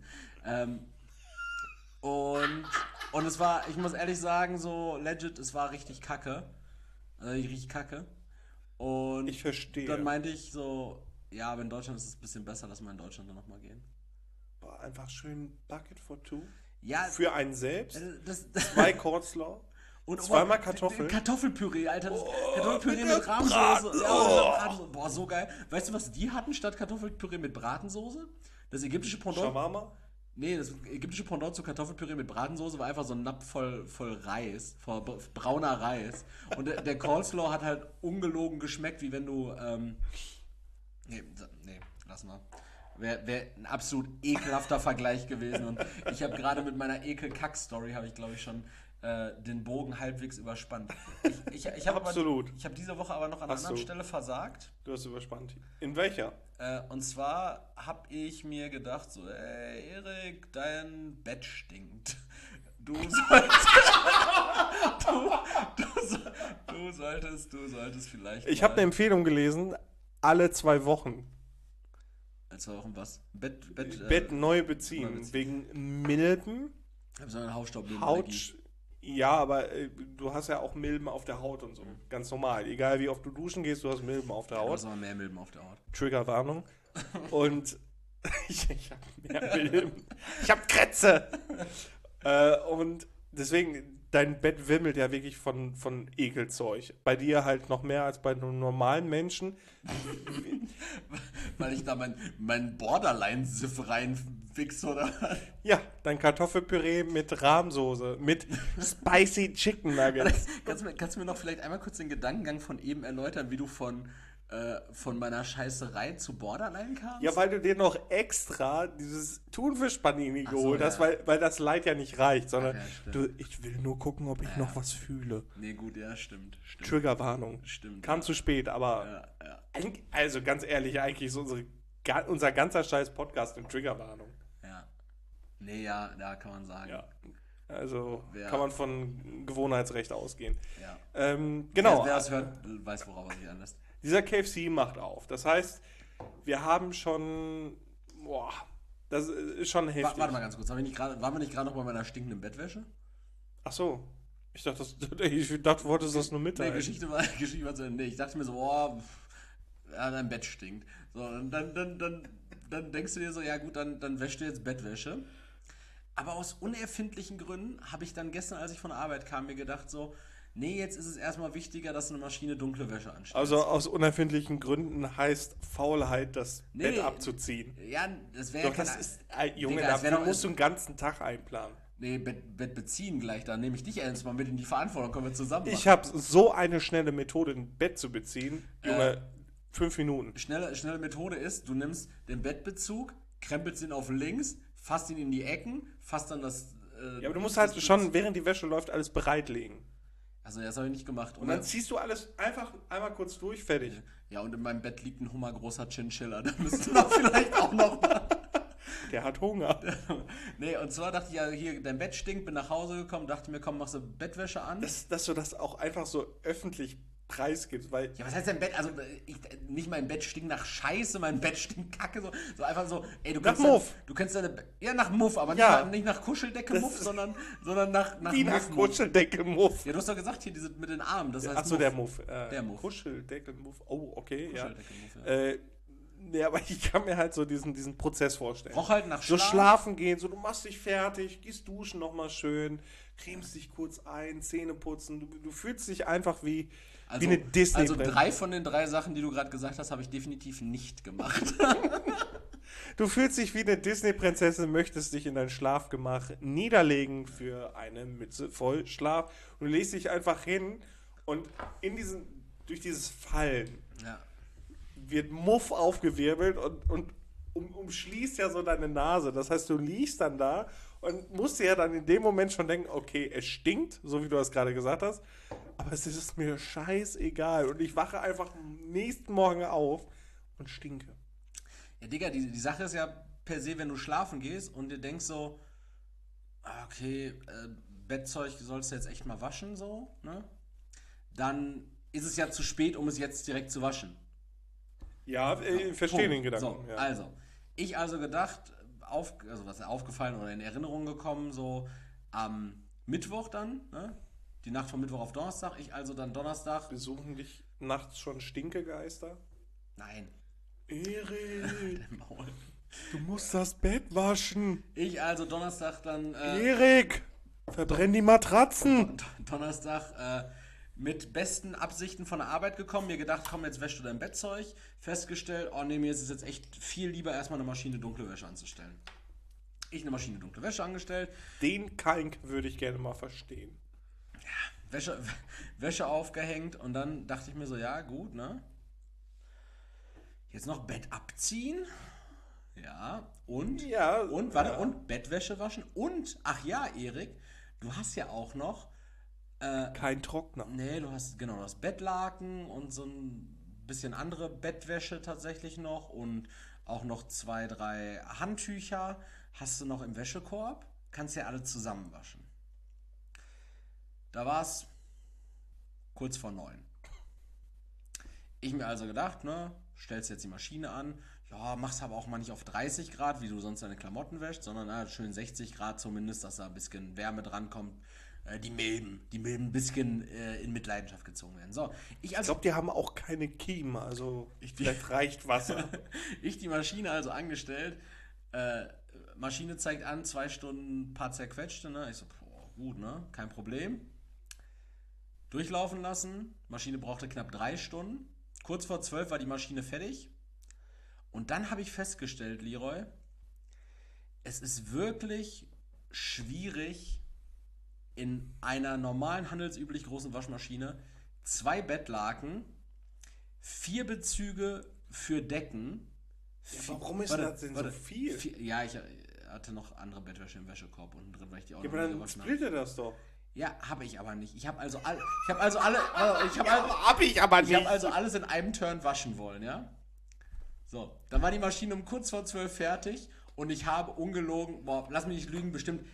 B: Und es war, ich muss ehrlich sagen, so legit, es war richtig kacke. Also richtig kacke. Und
A: ich verstehe.
B: Dann meinte ich so, ja, aber in Deutschland ist es ein bisschen besser, lass mal in Deutschland dann nochmal gehen.
A: Boah, einfach schön Bucket for two.
B: Ja.
A: Für einen selbst. 2 Coleslaw. Und zweimal Kartoffeln.
B: Kartoffelpüree, Alter. Kartoffelpüree mit Rahmsoße. Ja, boah, so geil. Weißt du, was die hatten statt Kartoffelpüree mit Bratensoße? Das ägyptische Pendant.
A: Shawarma?
B: Nee, das ägyptische Pendant zu Kartoffelpüree mit Bratensoße war einfach so ein Napf voll Reis, voll brauner Reis. Und der Coleslaw hat halt ungelogen geschmeckt, wie wenn du, nee, lass mal. Wäre ein absolut ekelhafter Vergleich gewesen. Und ich habe gerade mit meiner Ekel-Kack-Story, habe ich glaube ich schon den Bogen halbwegs überspannt. Ich habe diese Woche aber noch an einer anderen Stelle versagt.
A: Du hast überspannt. In welcher?
B: Und zwar habe ich mir gedacht, so, ey, Erik, dein Bett stinkt. Du solltest vielleicht.
A: Ich habe eine Empfehlung gelesen, alle 2 Wochen.
B: 2 Wochen was?
A: Bett neu beziehen. Wegen Milben.
B: Ich habe so eine
A: Haut. Ja, aber du hast ja auch Milben auf der Haut und so. Ganz normal. Egal wie oft du duschen gehst, du hast Milben auf der Haut.
B: Du hast aber mehr Milben auf der Haut.
A: Triggerwarnung. Und ich habe mehr Milben. Ich habe Krätze. Und deswegen, dein Bett wimmelt ja wirklich von Ekelzeug. Bei dir halt noch mehr als bei einem normalen Menschen.
B: Weil ich da mein Borderline-Siff reinwichse, oder?
A: Ja, dein Kartoffelpüree mit Rahmsoße, mit Spicy Chicken Nuggets.
B: Kannst du mir noch vielleicht einmal kurz den Gedankengang von eben erläutern, wie du von meiner Scheißerei zu Borderline kamst?
A: Ja, weil du dir noch extra dieses Thunfisch-Panini geholt hast, weil das Leid ja nicht reicht, sondern ich will nur gucken, ob ich noch was fühle.
B: Nee, gut, ja, stimmt.
A: Triggerwarnung.
B: Stimmt.
A: Kam zu spät, aber also ganz ehrlich, eigentlich ist unser ganzer scheiß Podcast eine Triggerwarnung.
B: Ja. Nee, ja, da kann man sagen.
A: Ja. Also kann man von Gewohnheitsrecht ausgehen.
B: Ja.
A: Genau.
B: Wer das hört, weiß, worauf er sich anlässt.
A: Dieser KFC macht auf. Das heißt, wir haben schon... das ist schon heftig.
B: Warte mal ganz kurz. Waren wir nicht gerade noch bei meiner stinkenden Bettwäsche?
A: Ach so. Ich dachte, du wolltest das nur mitteilen.
B: Nee, Geschichte war zu Ende. Ich dachte mir so, dein Bett stinkt. So, und dann denkst du dir so, ja gut, dann wäschst du jetzt Bettwäsche. Aber aus unerfindlichen Gründen habe ich dann gestern, als ich von der Arbeit kam, mir gedacht so, nee, jetzt ist es erstmal wichtiger, dass eine Maschine dunkle Wäsche anstellt.
A: Also aus unerfindlichen Gründen heißt Faulheit, das Bett abzuziehen.
B: Ja, das wäre ja
A: das ist, Junge, dafür musst du einen ganzen Tag einplanen.
B: Nee, Bett beziehen gleich, da nehme ich dich ernst mal mit in die Verantwortung, können wir zusammen machen.
A: Ich habe so eine schnelle Methode, ein Bett zu beziehen. Junge, 5 Minuten.
B: Schnelle Methode ist, du nimmst den Bettbezug, krempelst ihn auf links, fasst ihn in die Ecken, fasst dann das...
A: ja, aber du musst halt schon, während die Wäsche läuft, alles bereitlegen.
B: Also das habe ich nicht gemacht.
A: Und dann ziehst du alles einfach einmal kurz durch, fertig.
B: Ja, und in meinem Bett liegt ein hummergroßer Chinchilla. Da müsste man vielleicht auch noch mal...
A: Der hat Hunger.
B: Nee, und zwar dachte ich ja, hier, dein Bett stinkt, bin nach Hause gekommen, dachte mir, komm, machst du Bettwäsche an.
A: Dass du das auch einfach so öffentlich preisgibst, weil...
B: Ja, was heißt dein Bett? Also, nicht mein Bett stinkt nach Scheiße, mein Bett stinkt Kacke, so einfach so, ey, du kannst...
A: Nach Muff.
B: Du kannst deine... Ja, nach Muff, aber nicht nach Kuscheldecke Muff, sondern nach
A: wie nach Kuscheldecke Muff.
B: Ja, du hast doch gesagt, hier, diese mit den Armen, das heißt
A: Achso, der Muff.
B: Der Muff.
A: Kuscheldecke Muff, oh, okay,
B: Kuscheldecke Muff, ja.
A: Nee, aber ich kann mir halt so diesen Prozess vorstellen.
B: Auch halt nach
A: so schlafen gehen, so du machst dich fertig, gehst duschen nochmal schön, cremst dich kurz ein, Zähne putzen. Du fühlst dich einfach wie eine Disney.
B: Also 3 von den 3 Sachen, die du gerade gesagt hast, habe ich definitiv nicht gemacht.
A: Du fühlst dich wie eine Disney-Prinzessin, möchtest dich in dein Schlafgemach niederlegen für eine Mütze voll Schlaf. Und du legst dich einfach hin und durch dieses Fallen wird Muff aufgewirbelt und umschließt ja so deine Nase. Das heißt, du liegst dann da und musst dir ja dann in dem Moment schon denken, okay, es stinkt, so wie du das gerade gesagt hast, aber es ist mir scheißegal. Und ich wache einfach am nächsten Morgen auf und stinke.
B: Ja, Digga, die Sache ist ja per se, wenn du schlafen gehst und dir denkst so, okay, Bettzeug sollst du jetzt echt mal waschen, so, ne? Dann ist es ja zu spät, um es jetzt direkt zu waschen.
A: Ja, ich verstehe den Gedanken.
B: So,
A: ja.
B: also, ich gedacht, was aufgefallen oder in Erinnerung gekommen, so am Mittwoch dann, ne? Die Nacht von Mittwoch auf Donnerstag, ich also dann Donnerstag.
A: Besuchen dich nachts schon Stinkegeister?
B: Nein.
A: Erik, du musst das Bett waschen.
B: Ich also Donnerstag dann...
A: Erik, verbrenn die Matratzen.
B: Donnerstag mit besten Absichten von der Arbeit gekommen, mir gedacht, komm, jetzt wäschst du dein Bettzeug. Festgestellt, oh nee, mir ist es jetzt echt viel lieber, erstmal eine Maschine dunkle Wäsche anzustellen. Ich eine Maschine dunkle Wäsche angestellt.
A: Den Kalk würde ich gerne mal verstehen.
B: Ja, Wäsche aufgehängt und dann dachte ich mir so, ja, gut, ne? Jetzt noch Bett abziehen. Ja, und Bettwäsche waschen. Und, ach ja, Erik, du hast ja auch noch...
A: kein Trockner.
B: Nee, du hast das Bettlaken und so ein bisschen andere Bettwäsche tatsächlich noch und auch noch 2, 3 Handtücher hast du noch im Wäschekorb. Kannst ja alle zusammen waschen. Da war es kurz vor 9. Ich mir also gedacht, ne, stellst jetzt die Maschine an, ja, mach's aber auch mal nicht auf 30 Grad, wie du sonst deine Klamotten wäschst, sondern schön 60 Grad zumindest, dass da ein bisschen Wärme drankommt. Die Milben ein bisschen in Mitleidenschaft gezogen werden. So,
A: ich glaube, die haben auch keine Kiemen, also vielleicht reicht Wasser.
B: Ich die Maschine also angestellt, Maschine zeigt an, 2 Stunden, paar zerquetschte, ne? Ich so, boah, gut, ne? Kein Problem. Durchlaufen lassen, Maschine brauchte knapp 3 Stunden. Kurz vor 12 war die Maschine fertig. Und dann habe ich festgestellt, Leroy, es ist wirklich schwierig, in einer normalen, handelsüblich großen Waschmaschine 2 Bettlaken, 4 Bezüge für Decken.
A: Ja, warum ist das denn so viel?
B: Ja, ich hatte noch andere Bettwäsche im Wäschekorb unten drin, weil ich die auch
A: ja,
B: noch
A: aber
B: nie
A: dann
B: gewaschen
A: splitte das doch.
B: Ja, habe ich aber nicht. Ich habe also alles in einem Turn waschen wollen, ja? So, dann war die Maschine um kurz vor 12 fertig und ich habe ungelogen, lass mich nicht lügen, bestimmt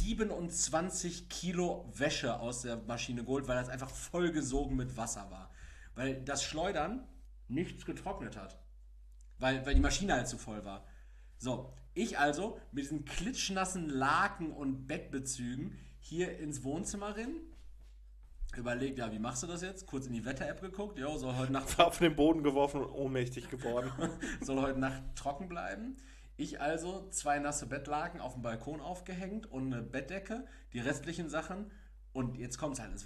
B: 27 Kilo Wäsche aus der Maschine geholt, weil das einfach vollgesogen mit Wasser war. Weil das Schleudern nichts getrocknet hat. Weil die Maschine halt zu voll war. So, ich also mit diesen klitschnassen Laken und Bettbezügen hier ins Wohnzimmer rein. Überlegt, ja, wie machst du das jetzt? Kurz in die Wetter-App geguckt. Jo, soll heute Nacht
A: auf den Boden geworfen und ohnmächtig geworden.
B: soll heute Nacht trocken bleiben. Ich also 2 nasse Bettlaken auf dem Balkon aufgehängt und eine Bettdecke, die restlichen Sachen. Und jetzt kommt's halt, es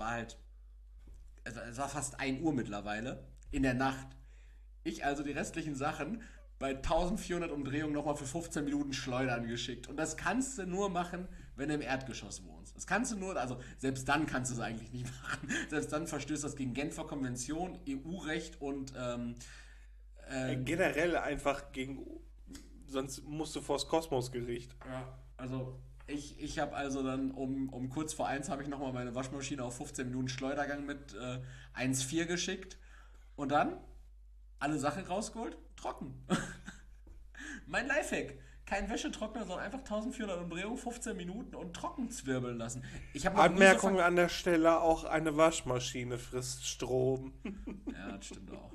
B: war fast 1 Uhr mittlerweile in der Nacht. Ich also die restlichen Sachen bei 1400 Umdrehungen nochmal für 15 Minuten schleudern geschickt. Und das kannst du nur machen, wenn du im Erdgeschoss wohnst. Das kannst du nur, also selbst dann kannst du es eigentlich nicht machen. Selbst dann verstößt das gegen Genfer Konvention, EU-Recht und
A: generell einfach gegen, sonst musst du vors Kosmosgericht.
B: Ja, also ich habe also dann um kurz vor 1 habe ich nochmal meine Waschmaschine auf 15 Minuten Schleudergang mit 1,4 geschickt. Und dann alle Sachen rausgeholt, trocken. Mein Lifehack. Kein Wäschetrockner, sondern einfach 1400 Umdrehungen, 15 Minuten und trocken zwirbeln lassen.
A: Anmerkung an der Stelle, auch eine Waschmaschine frisst Strom.
B: Ja, das stimmt auch.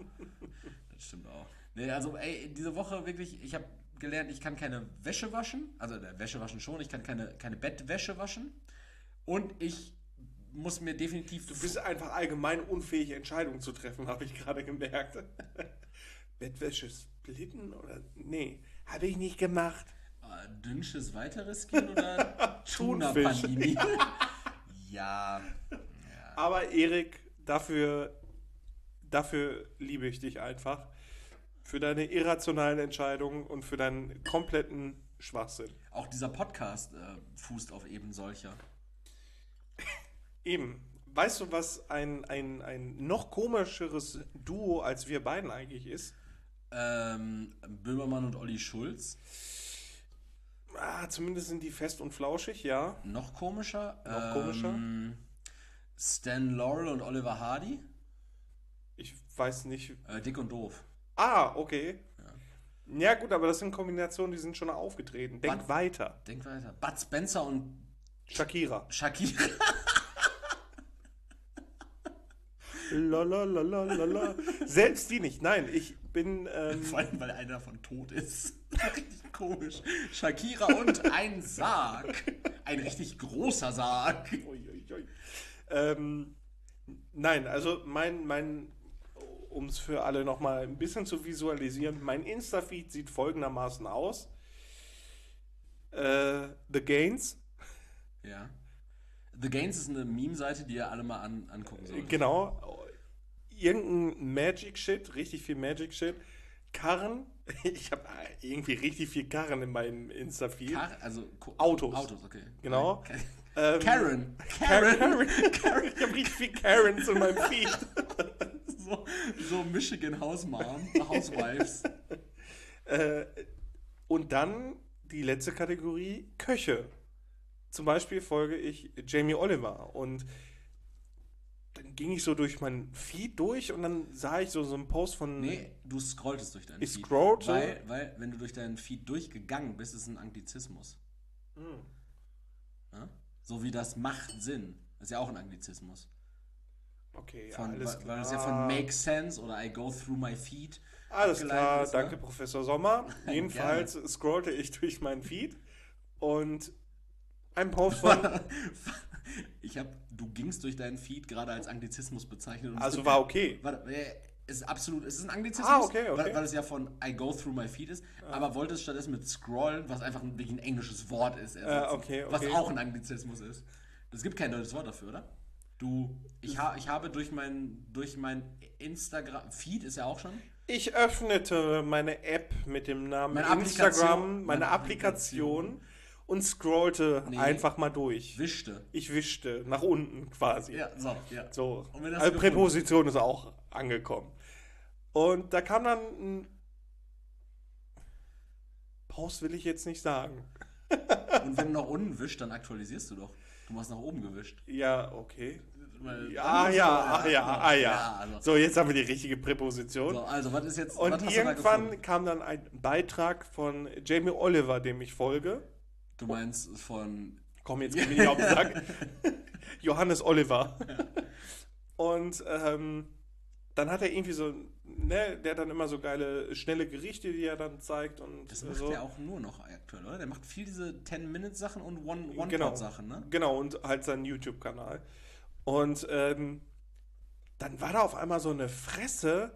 B: Nee, also diese Woche wirklich, ich habe gelernt, ich kann keine Wäsche waschen. Also Wäsche waschen schon, ich kann keine Bettwäsche waschen. Und ich muss mir definitiv...
A: Du bist einfach allgemein unfähig, Entscheidungen zu treffen, habe ich gerade gemerkt. Bettwäsche splitten oder... Nee, habe ich nicht gemacht.
B: Dünnsches weiteres Kind oder Tuna-Panini? Ja.
A: Aber Erik, dafür liebe ich dich einfach. Für deine irrationalen Entscheidungen und für deinen kompletten Schwachsinn.
B: Auch dieser Podcast fußt auf eben solcher.
A: Eben. Weißt du, was ein noch komischeres Duo als wir beiden eigentlich ist?
B: Böhmermann und Olli Schulz.
A: Zumindest sind die fest und flauschig, ja.
B: Noch komischer?
A: Komischer?
B: Stan Laurel und Oliver Hardy.
A: Ich weiß nicht.
B: Dick und doof.
A: Okay. Ja gut, aber das sind Kombinationen, die sind schon aufgetreten. Denk weiter.
B: Bud Spencer und
A: Shakira. Lalalala. Selbst die nicht. Nein, ich bin...
B: Vor allem, weil einer davon tot ist. Richtig komisch. Shakira und ein Sarg. Ein richtig großer Sarg.
A: Nein, also um es für alle nochmal ein bisschen zu visualisieren, mein Insta-Feed sieht folgendermaßen aus. The Gains.
B: Ja. The Gains ist eine Meme-Seite, die ihr alle mal angucken sollt.
A: Genau. Irgendein Magic-Shit, richtig viel Magic-Shit. Karren. Ich habe irgendwie richtig viel Karren in meinem Insta-Feed. Autos.
B: Autos, okay.
A: Genau.
B: Karen.
A: Ich habe richtig viel Karens in meinem Feed.
B: so Michigan Housewives.
A: Und dann die letzte Kategorie, Köche. Zum Beispiel folge ich Jamie Oliver und dann ging ich so durch meinen Feed durch und dann sah ich so einen Post von...
B: Nee, du scrolltest durch deinen Feed.
A: Ich scrollte?
B: Weil, wenn du durch deinen Feed durchgegangen bist, ist es ein Anglizismus. Ja? So wie das macht Sinn. Das ist ja auch ein Anglizismus.
A: Okay,
B: alles klar.
A: Weil
B: das ja von Make Sense oder I go through my feed.
A: Alles klar, danke Professor Sommer. Jedenfalls scrollte ich durch meinen Feed und ein Post von...
B: Du gingst durch deinen Feed gerade als Anglizismus bezeichnet.
A: Also war okay.
B: Es ist ein Anglizismus,
A: okay.
B: weil es ja von I go through my feed ist, aber wollte es stattdessen mit scrollen, was einfach wirklich ein englisches Wort ist,
A: okay.
B: Was auch ein Anglizismus ist. Es gibt kein deutsches Wort dafür, oder? Ich habe durch mein Instagram-Feed ist ja auch schon.
A: Ich öffnete meine App mit dem Namen Instagram, meine Applikation und scrollte einfach mal durch. Ich wischte nach unten quasi.
B: Ja.
A: So. Also Präposition ist auch angekommen. Und da kam dann ein Post, will ich jetzt nicht sagen.
B: Und wenn du nach unten wischst, dann aktualisierst du doch. Du machst nach oben gewischt.
A: Ja, okay.
B: Also.
A: So, jetzt haben wir die richtige Präposition.
B: So, also, was ist jetzt...
A: Und irgendwann kam dann ein Beitrag von Jamie Oliver, dem ich folge.
B: Du meinst von...
A: Komm, jetzt geh mir nicht auf den Sack. Johannes Oliver. Ja. Und dann hat er irgendwie so, ne, der hat dann immer so geile, schnelle Gerichte, die er dann zeigt. Und
B: das macht er auch nur noch aktuell, oder? Der macht viel diese 10-Minute-Sachen und One-Pot-Sachen, ne?
A: Genau, und halt seinen YouTube-Kanal. Und dann war da auf einmal so eine Fresse,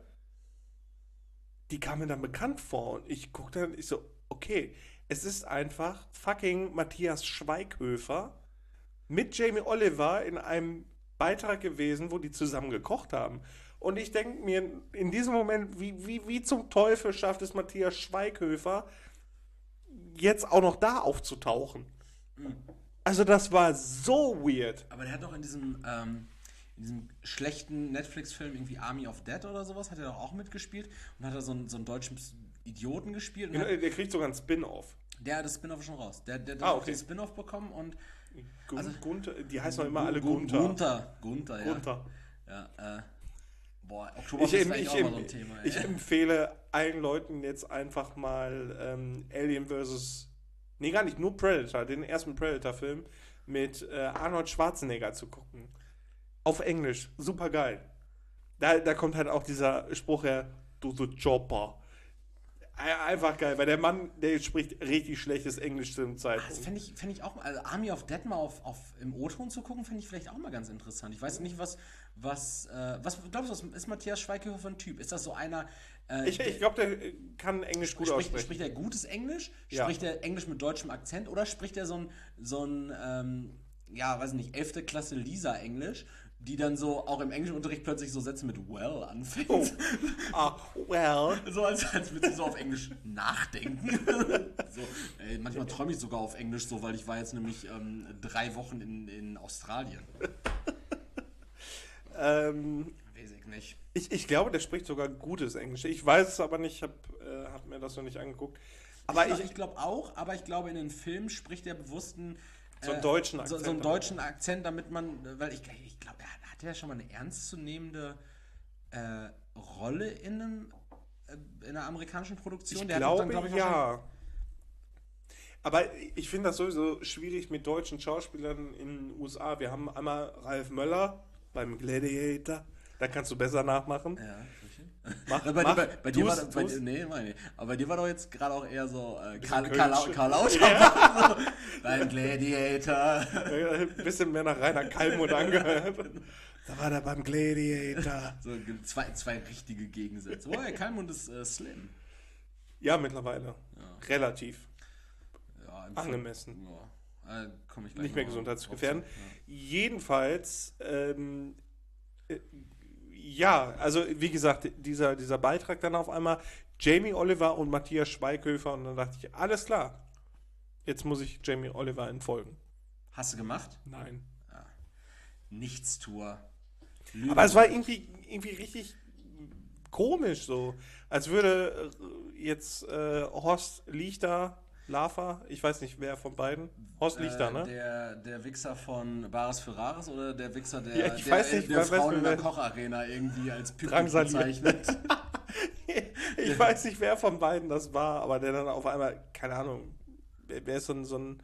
A: die kam mir dann bekannt vor. Und ich guckte dann, ich so, okay, es ist einfach fucking Matthias Schweighöfer mit Jamie Oliver in einem Beitrag gewesen, wo die zusammen gekocht haben. Und ich denke mir in diesem Moment, wie zum Teufel schafft es Matthias Schweighöfer, jetzt auch noch da aufzutauchen? Also das war so weird.
B: Aber der hat doch in diesem schlechten Netflix-Film irgendwie Army of Dead oder sowas, hat er doch auch mitgespielt und hat da so einen deutschen Idioten gespielt. Und
A: der kriegt sogar einen Spin-Off.
B: Der hat das Spin-Off schon raus. Der hat auch den Spin-Off bekommen und...
A: Gunther, die heißen doch immer alle Gunther.
B: Gunther. Ja, Oktober ist eigentlich auch mal so ein Thema.
A: Ich empfehle allen Leuten jetzt einfach mal Alien vs. Nee, gar nicht, nur Predator, den ersten Predator-Film mit Arnold Schwarzenegger zu gucken. Auf Englisch, super geil. Da kommt halt auch dieser Spruch her, du so Chopper. Einfach geil, weil der Mann, der spricht richtig schlechtes Englisch zu dem Zeitpunkt.
B: Das fänd ich auch mal, also Army of Dead mal im O-Ton zu gucken, fände ich vielleicht auch mal ganz interessant. Ich weiß nicht, was glaubst du, ist Matthias Schweighöfer für ein Typ? Ist das so einer...
A: ich glaube, der kann Englisch gut aussprechen.
B: Spricht er gutes Englisch?
A: Ja.
B: Spricht er Englisch mit deutschem Akzent? Oder spricht er so ein 11. Klasse Lisa-Englisch, die dann so auch im Englischunterricht plötzlich so Sätze mit well anfängt?
A: Well.
B: So als würde sie so auf Englisch nachdenken. So, manchmal träume ich sogar auf Englisch so, weil ich war jetzt nämlich 3 Wochen in Australien. Weiß ich nicht.
A: Ich glaube, der spricht sogar gutes Englisch. Ich weiß es aber nicht, ich hab mir das noch nicht angegucht. Aber
B: ich glaube auch, aber ich glaube, in den Filmen spricht er bewusst
A: so einen deutschen Akzent.
B: So einen deutschen Akzent, damit man, weil ich glaube, er hatte ja schon mal eine ernstzunehmende Rolle in einer amerikanischen Produktion.
A: Ich glaube, ja. Aber ich finde das sowieso schwierig mit deutschen Schauspielern in den USA. Wir haben einmal Ralf Möller beim Gladiator. Da kannst du besser nachmachen.
B: Ja,
A: bei
B: dir war doch jetzt gerade auch eher so Karl Lauter
A: ja.
B: beim Gladiator.
A: Ein bisschen mehr nach Rainer Kallmund angehört. Da war der beim Gladiator.
B: So zwei richtige Gegensätze. Oh, Kallmund ist slim.
A: Ja, mittlerweile. Ja. Relativ.
B: Ja,
A: angemessen.
B: Ja. Komm ich gleich
A: nicht mehr gesundheitsgefährdend. Ja. Jedenfalls, ja, also wie gesagt, dieser Beitrag dann auf einmal, Jamie Oliver und Matthias Schweighöfer, und dann dachte ich, alles klar, jetzt muss ich Jamie Oliver entfolgen.
B: Hast du gemacht?
A: Nein.
B: Ja. Nichtstour.
A: Aber es war irgendwie richtig komisch so, als würde jetzt Horst Lichter, Lava, ich weiß nicht, wer von beiden. Horst Lichter, ne?
B: Der Wichser von Bares für Rares oder der Wichser,
A: der
B: Frauen in der Kocharena irgendwie als Pyro bezeichnet?
A: Ich weiß nicht, wer von beiden das war, aber der dann auf einmal, keine Ahnung, wer ist so ein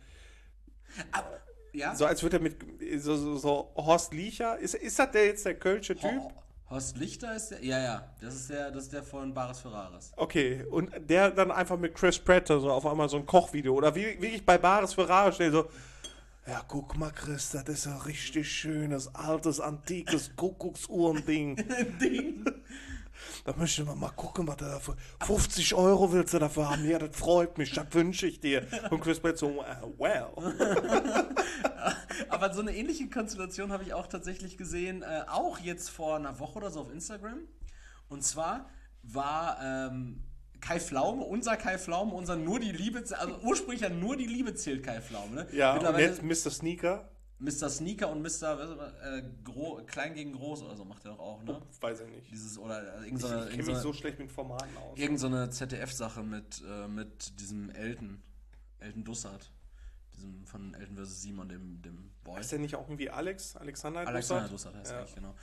B: ja?
A: So als würde er mit so Horst Licher, ist das der jetzt der kölsche Typ?
B: Horst Lichter ist der, ja, das ist der von Bares Ferraris.
A: Okay, und der dann einfach mit Chris Pratt so auf einmal so ein Kochvideo. Oder wie ich bei Bares Ferraris stehe, so, ja, guck mal, Chris, das ist ein richtig schönes, altes, antikes Kuckucksuhrending.
B: Ding.
A: Da möchte man mal gucken, was du dafür. 50 Euro willst du dafür haben? Ja, das freut mich, das wünsche ich dir. Und Chris Pratt so, well.
B: Aber so eine ähnliche Konstellation habe ich auch tatsächlich gesehen, auch jetzt vor einer Woche oder so auf Instagram. Und zwar war Kai Pflaume, unser Nur die Liebe, also ursprünglich ja Nur die Liebe zählt Kai Pflaume. Ne?
A: Ja, und jetzt Mr. Sneaker.
B: Mr. Sneaker und Mr. Klein gegen Groß oder so macht er doch auch, ne?
A: Weiß ich nicht.
B: Dieses, oder
A: ich kenne mich so schlecht mit Formaten aus.
B: Irgend so eine ZDF-Sache mit diesem Elton Dussard. Diesem von Elton vs. Simon, dem Boy.
A: Ist der nicht auch irgendwie Alexander
B: Dussard heißt er eigentlich, genau.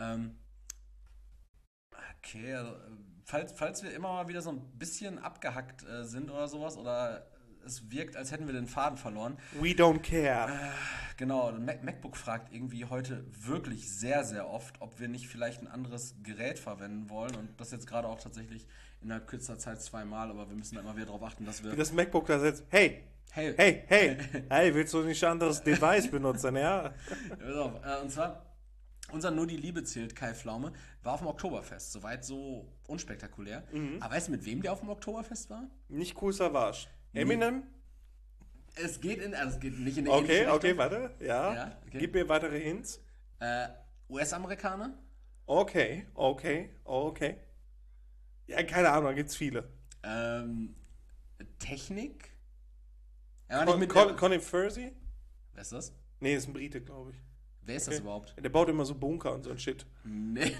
B: Okay, also, falls wir immer mal wieder so ein bisschen abgehackt sind oder sowas, oder es wirkt, als hätten wir den Faden verloren.
A: We don't care.
B: Genau, MacBook fragt irgendwie heute wirklich sehr, sehr oft, ob wir nicht vielleicht ein anderes Gerät verwenden wollen. Und das jetzt gerade auch tatsächlich innerhalb kürzester Zeit 2-mal, aber wir müssen da immer wieder darauf achten, dass wir...
A: Wie das MacBook da setzt, hey, willst du nicht ein anderes Device benutzen, ja?
B: Pass auf, und zwar, unser Nur die Liebe zählt, Kai Pflaume, war auf dem Oktoberfest. Soweit so unspektakulär. Aber weißt du, mit wem der auf dem Oktoberfest war?
A: Nicht Kool Savas. Eminem?
B: Es geht nicht in eine
A: Okay,
B: ähnliche
A: okay,
B: Richtung.
A: warte. Ja. Okay. Gib mir weitere Hints.
B: US-Amerikaner?
A: Okay. Ja, keine Ahnung, da gibt's viele.
B: Technik?
A: Colin Firth?
B: Wer ist das?
A: Nee, ist ein Brite, glaube ich.
B: Wer ist das überhaupt?
A: Der baut immer so Bunker und so ein Shit.
B: Nee.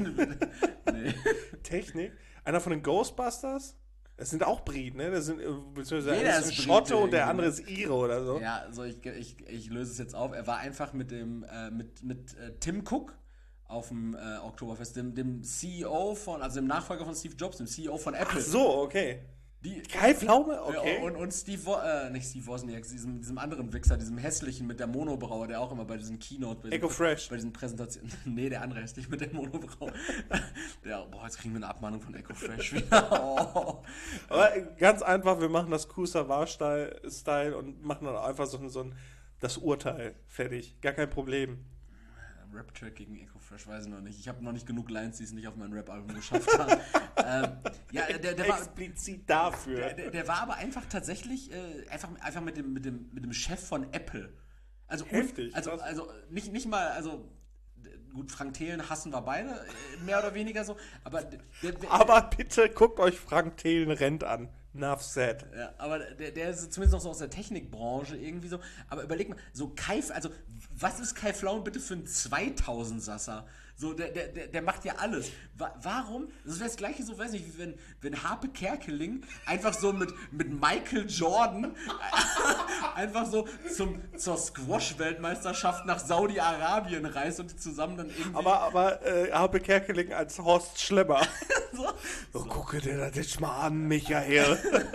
A: Technik? Einer von den Ghostbusters? Das sind auch Briten, ne? Das sind beziehungsweise
B: Jeder
A: ist
B: ist
A: Schotte
B: Brite,
A: und der
B: irgendwie.
A: andere ist Ire oder so.
B: Ja, also ich löse es jetzt auf. Er war einfach mit dem mit Tim Cook auf dem Oktoberfest, dem CEO also dem Nachfolger von Steve Jobs, dem CEO von Apple.
A: Ach so, okay. Kai Pflaume? Okay.
B: Und nicht Steve Wozniak, diesem anderen Wichser, diesem hässlichen mit der Monobraue, der auch immer bei diesen Keynote,
A: Echo Fresh.
B: Bei diesen Präsentationen, nee, der andere hässlich mit der Monobraue. Jetzt kriegen wir eine Abmahnung von Echo Fresh wieder. Oh.
A: Aber ganz einfach, wir machen das Kool Savas-Style und machen dann einfach so ein das Urteil fertig. Gar kein Problem.
B: Rap-Track gegen Echo Fresh, weiß ich noch nicht. Ich habe noch nicht genug Lines, die es nicht auf mein Rap-Album geschafft haben. Der war
A: explizit dafür.
B: Der war aber einfach tatsächlich einfach mit dem Chef von Apple. Also
A: heftig.
B: Also nicht mal, also gut, Frank Thelen hassen wir beide, mehr oder weniger so, aber
A: aber bitte guckt euch Frank Thelen rennt an. Enough said.
B: Ja, aber der ist zumindest noch so aus der Technikbranche irgendwie so. Aber überleg mal, so was ist Kai Pflaume bitte für ein 2000-Sasser? So, der macht ja alles. Warum? Das wäre das Gleiche so, weiß nicht, wie wenn Harpe Kerkeling einfach so mit Michael Jordan einfach so zur Squash-Weltmeisterschaft nach Saudi-Arabien reist und die zusammen dann irgendwie...
A: Aber Harpe Kerkeling als Horst Schlemmer.
B: so
A: gucke dir das jetzt mal an, Michael.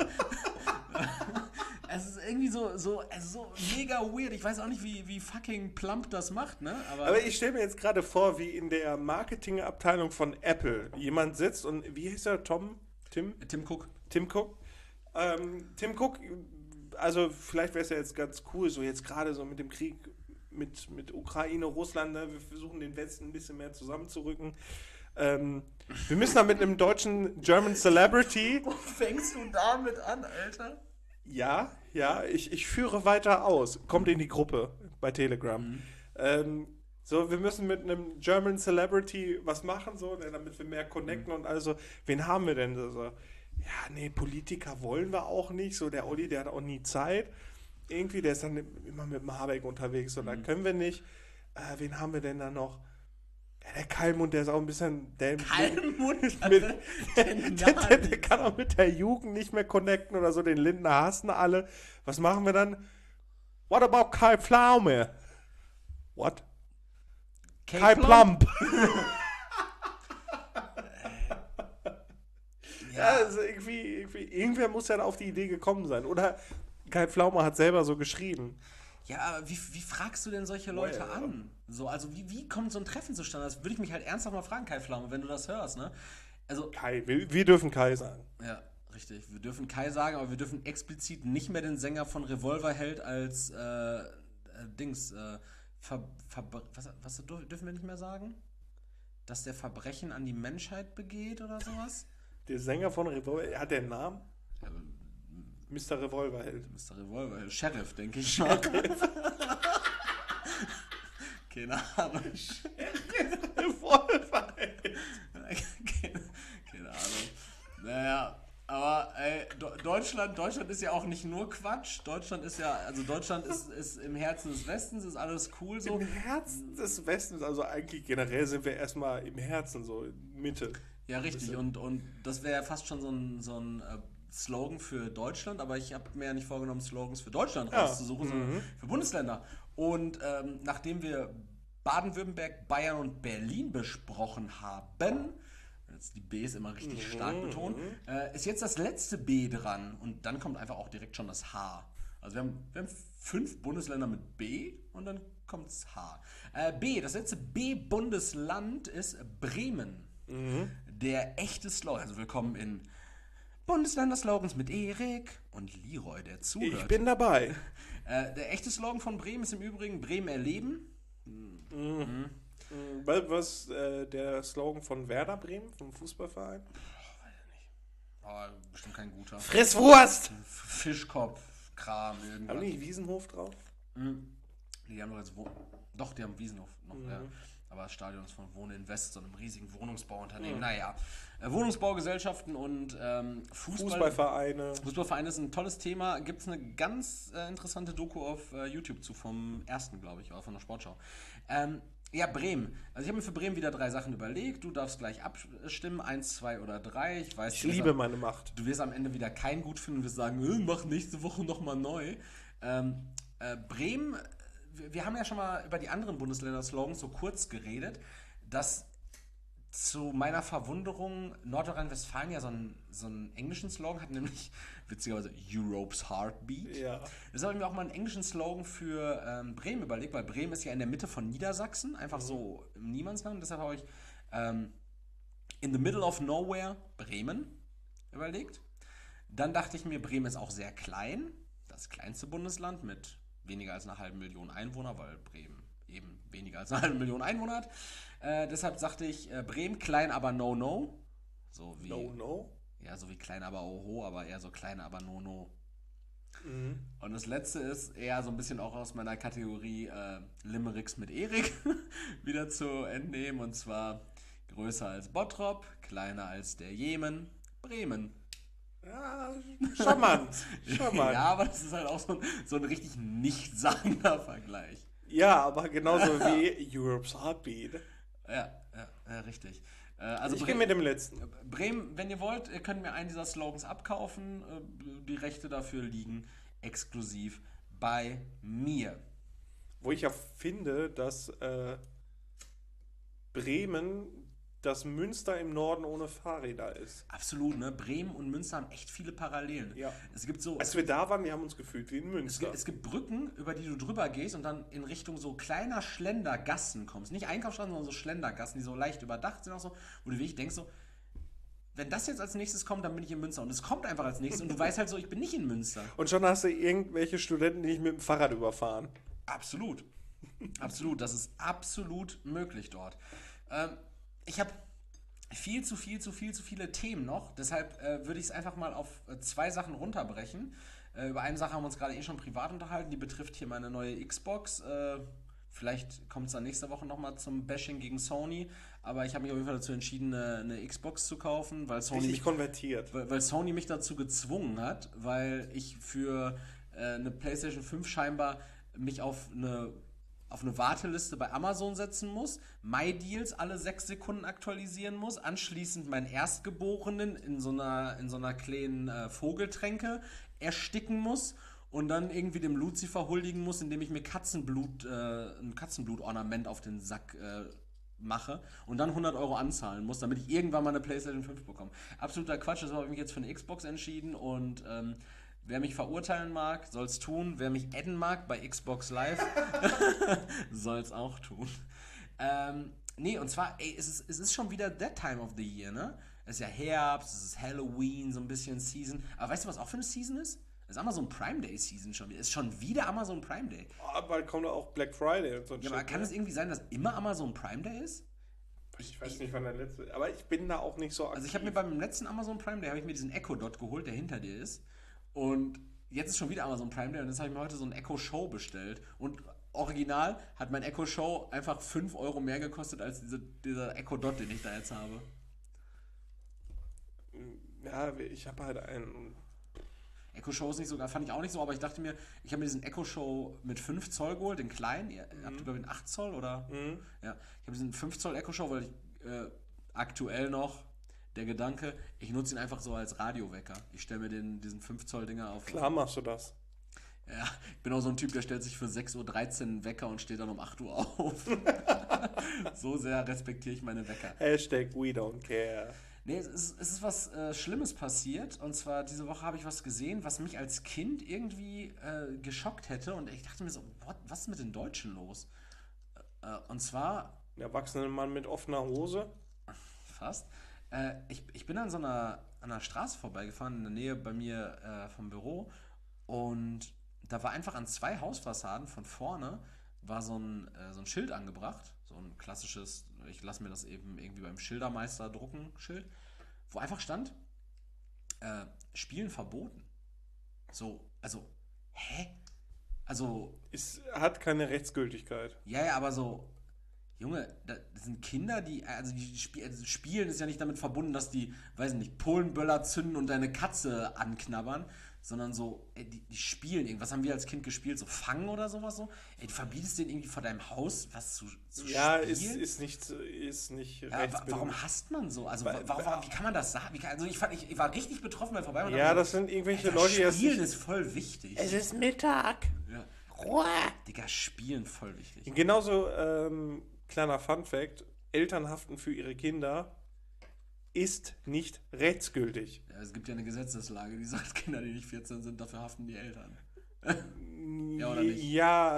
B: Es ist irgendwie so mega weird. Ich weiß auch nicht, wie fucking Plump das macht, ne?
A: Aber ich stelle mir jetzt gerade vor, wie in der Marketingabteilung von Apple jemand sitzt und, wie hieß er, Tim Cook. Tim Cook, also vielleicht wäre es ja jetzt ganz cool, so jetzt gerade so mit dem Krieg mit Ukraine, Russland, ne? Wir versuchen den Westen ein bisschen mehr zusammenzurücken. Wir müssen da mit einem deutschen German Celebrity...
B: Wo fängst du damit an, Alter?
A: Ja, ich führe weiter aus. Kommt in die Gruppe bei Telegram. So, wir müssen mit einem German Celebrity was machen, so, damit wir mehr connecten und also, wen haben wir denn? So, ja, nee, Politiker wollen wir auch nicht. So, der Olli, der hat auch nie Zeit. Irgendwie, der ist dann immer mit dem Habeck unterwegs und da können wir nicht. Wen haben wir denn da noch? Ja, der Kalmund, der ist auch ein bisschen...
B: Kalmund?
A: Der kann auch mit der Jugend nicht mehr connecten oder so. Den Lindner hassen alle. Was machen wir dann? What about Kai Pflaume? What? Kai Plump. Ja, also irgendwer muss ja auf die Idee gekommen sein. Oder Kai Pflaume hat selber so geschrieben.
B: Ja, aber wie fragst du denn solche Leute an? So, also wie kommt so ein Treffen zustande? Das würde ich mich halt ernsthaft mal fragen, Kai Pflaume, wenn du das hörst, ne? Also,
A: Kai, wir dürfen Kai sagen.
B: ja, richtig. Wir dürfen Kai sagen, aber wir dürfen explizit nicht mehr den Sänger von Revolverheld als was dürfen wir nicht mehr sagen? Dass der Verbrechen an die Menschheit begeht oder sowas?
A: Der Sänger von Revolverheld, hat der einen Namen?
B: Ja,
A: Mr. Revolverheld.
B: Mr. Revolverheld. Sheriff, denke ich mal. Keine Ahnung.
A: Revolverheld.
B: Keine Ahnung. Naja, aber ey, Deutschland ist ja auch nicht nur Quatsch. Deutschland ist im Herzen des Westens, ist alles cool so.
A: Im Herzen des Westens, also eigentlich generell sind wir erstmal im Herzen, so Mitte.
B: Ja, richtig. Und das wäre ja fast schon so ein Slogan für Deutschland, aber ich habe mir ja nicht vorgenommen, Slogans für Deutschland rauszusuchen, sondern für Bundesländer. Und nachdem wir Baden-Württemberg, Bayern und Berlin besprochen haben, jetzt die B ist immer richtig stark betont, ist jetzt das letzte B dran und dann kommt einfach auch direkt schon das H. Also wir haben 5 Bundesländer mit B und dann kommt das H. B, das letzte B-Bundesland ist Bremen. Der echte Slogan, also willkommen in Bundesländer-Slogans mit Erik und Leroy, der zuhört.
A: Ich bin dabei.
B: Der echte Slogan von Bremen ist im Übrigen Bremen erleben.
A: Was der Slogan von Werder Bremen, vom Fußballverein?
B: Weiß ich nicht. Aber bestimmt kein guter.
A: Fresswurst!
B: Fischkopf, Kram, irgendwas.
A: Haben die nicht Wiesenhof drauf?
B: Die haben doch jetzt Doch, die haben Wiesenhof noch, ja. Aber das Stadion ist von Wohnen Invest, so einem riesigen Wohnungsbauunternehmen. Naja, Wohnungsbaugesellschaften und
A: Fußballvereine.
B: Fußballvereine ist ein tolles Thema. Gibt es eine ganz interessante Doku auf YouTube zu, vom ersten, glaube ich, oder von der Sportschau. Ja, Bremen. Also ich habe mir für Bremen wieder 3 Sachen überlegt. Du darfst gleich abstimmen, 1, 2 oder 3. Ich
A: liebe meine Macht.
B: Du wirst am Ende wieder keinen gut finden und wirst sagen, mach nächste Woche nochmal neu. Bremen, wir haben ja schon mal über die anderen Bundesländer-Slogans so kurz geredet, dass zu meiner Verwunderung Nordrhein-Westfalen ja so einen englischen Slogan hat, nämlich witzigerweise Europe's Heartbeat.
A: Ja.
B: Deshalb habe ich mir auch mal einen englischen Slogan für Bremen überlegt, weil Bremen ist ja in der Mitte von Niedersachsen, einfach so im Niemandsland. Deshalb habe ich in the middle of nowhere Bremen überlegt. Dann dachte ich mir, Bremen ist auch sehr klein, das kleinste Bundesland mit weniger als 500.000 Einwohner, weil Bremen eben weniger als 500.000 Einwohner hat. Deshalb sagte ich, Bremen klein, aber no. So wie,
A: No?
B: Ja, so wie klein, aber oho, aber eher so klein, aber no. Und das letzte ist eher so ein bisschen auch aus meiner Kategorie Limericks mit Erik wieder zu entnehmen. Und zwar größer als Bottrop, kleiner als der Jemen, Bremen.
A: Ja, charmant.
B: Ja, aber das ist halt auch so ein richtig nichtssagender Vergleich.
A: Ja, aber genauso wie Europe's Heartbeat.
B: Ja, richtig. Also
A: ich gehe mit dem letzten.
B: Bremen, wenn ihr wollt, ihr könnt mir einen dieser Slogans abkaufen. Die Rechte dafür liegen exklusiv bei mir.
A: Wo ich ja finde, dass Bremen das Münster im Norden ohne Fahrräder ist.
B: Absolut, ne? Bremen und Münster haben echt viele Parallelen.
A: Ja.
B: Es gibt so,
A: als wir da waren, wir haben uns gefühlt wie in Münster.
B: Es gibt Brücken, über die du drüber gehst und dann in Richtung so kleiner Schlendergassen kommst. Nicht Einkaufsstraßen, sondern so Schlendergassen, die so leicht überdacht sind auch so, wo du wirklich denkst so, wenn das jetzt als nächstes kommt, dann bin ich in Münster. Und es kommt einfach als nächstes und du weißt halt so, ich bin nicht in Münster.
A: Und schon hast du irgendwelche Studenten, die dich mit dem Fahrrad überfahren.
B: Absolut. Absolut. Das ist absolut möglich dort. Ich habe viel zu viele Themen noch. Deshalb würde ich es einfach mal auf 2 Sachen runterbrechen. Über eine Sache haben wir uns gerade schon privat unterhalten. Die betrifft hier meine neue Xbox. Vielleicht kommt es dann nächste Woche nochmal zum Bashing gegen Sony. Aber ich habe mich auf jeden Fall dazu entschieden, eine Xbox zu kaufen, weil Sony
A: konvertiert.
B: Weil Sony mich dazu gezwungen hat, weil ich für eine PlayStation 5 scheinbar mich auf eine Warteliste bei Amazon setzen muss, MyDeals alle 6 Sekunden aktualisieren muss, anschließend meinen Erstgeborenen in so einer kleinen Vogeltränke ersticken muss und dann irgendwie dem Lucifer huldigen muss, indem ich mir ein Katzenblutornament auf den Sack mache und dann 100 € anzahlen muss, damit ich irgendwann mal eine PlayStation 5 bekomme. Absoluter Quatsch, deshalb habe ich mich jetzt für eine Xbox entschieden und Wer mich verurteilen mag, soll's tun. Wer mich adden mag bei Xbox Live, soll's auch tun. Nee, und zwar, ey, es ist schon wieder that time of the year, ne? Es ist ja Herbst, es ist Halloween, so ein bisschen Season. Aber weißt du, was auch für eine Season ist? Es ist Amazon Prime Day Season schon wieder. Es ist schon wieder Amazon Prime Day.
A: Aber kommt auch Black Friday und so ein
B: Ja, aber kann es irgendwie sein, dass immer Amazon Prime Day ist?
A: Ich weiß nicht, wann der letzte. Aber ich bin da auch nicht so aktiv.
B: Also ich habe mir beim letzten Amazon Prime Day, habe ich mir diesen Echo Dot geholt, der hinter dir ist. Und jetzt ist schon wieder Amazon Prime Day und jetzt habe ich mir heute so einen Echo Show bestellt. Und original hat mein Echo Show einfach 5 Euro mehr gekostet als dieser Echo Dot, den ich da jetzt habe.
A: Ja, ich habe halt einen.
B: Echo Show ist nicht so, fand ich auch nicht so, aber ich dachte mir, ich habe mir diesen Echo Show mit 5 Zoll geholt, den kleinen. Ihr habt, glaube ich, einen 8 Zoll oder? Ja, ich habe diesen 5 Zoll Echo Show, weil ich aktuell noch der Gedanke, ich nutze ihn einfach so als Radiowecker. Ich stelle mir diesen 5 Zoll Dinger auf.
A: Klar machst du das.
B: Ja, ich bin auch so ein Typ, der stellt sich für 6.13 Uhr einen Wecker und steht dann um 8 Uhr auf. So sehr respektiere ich meine Wecker.
A: Hashtag we don't care.
B: Nee, es ist was Schlimmes passiert. Und zwar diese Woche habe ich was gesehen, was mich als Kind irgendwie geschockt hätte. Und ich dachte mir so, was ist mit den Deutschen los? Und zwar...
A: Ein erwachsener Mann mit offener Hose?
B: Fast. Ich bin an einer Straße vorbeigefahren, in der Nähe bei mir vom Büro. Und da war einfach an 2 Hausfassaden von vorne war so ein Schild angebracht. So ein klassisches, ich lasse mir das eben irgendwie beim Schildermeister drucken, Schild, wo einfach stand, Spielen verboten. So, also, hä? Also...
A: Es hat keine Rechtsgültigkeit.
B: Ja, aber so, Junge, das sind Kinder, also Spielen ist ja nicht damit verbunden, dass die, weiß nicht, Polenböller zünden und deine Katze anknabbern, sondern so, die spielen irgendwas. Was haben wir als Kind gespielt? So Fangen oder sowas so? Du verbietest denen irgendwie vor deinem Haus was zu
A: ja,
B: spielen?
A: ist nicht
B: warum hasst man so? Also wie kann man das sagen? Also ich war richtig betroffen beim Vorbei.
A: Ja, das sind irgendwelche Leute, die das
B: Spielen ist voll wichtig.
A: Es ist Mittag.
B: Ja.
A: Ruhe.
B: Digga, Spielen voll wichtig.
A: Genauso, kleiner Funfact, Eltern haften für ihre Kinder ist nicht rechtsgültig.
B: Ja, es gibt ja eine Gesetzeslage, die sagt, Kinder, die nicht 14 sind, dafür haften die Eltern. Ja, oder nicht?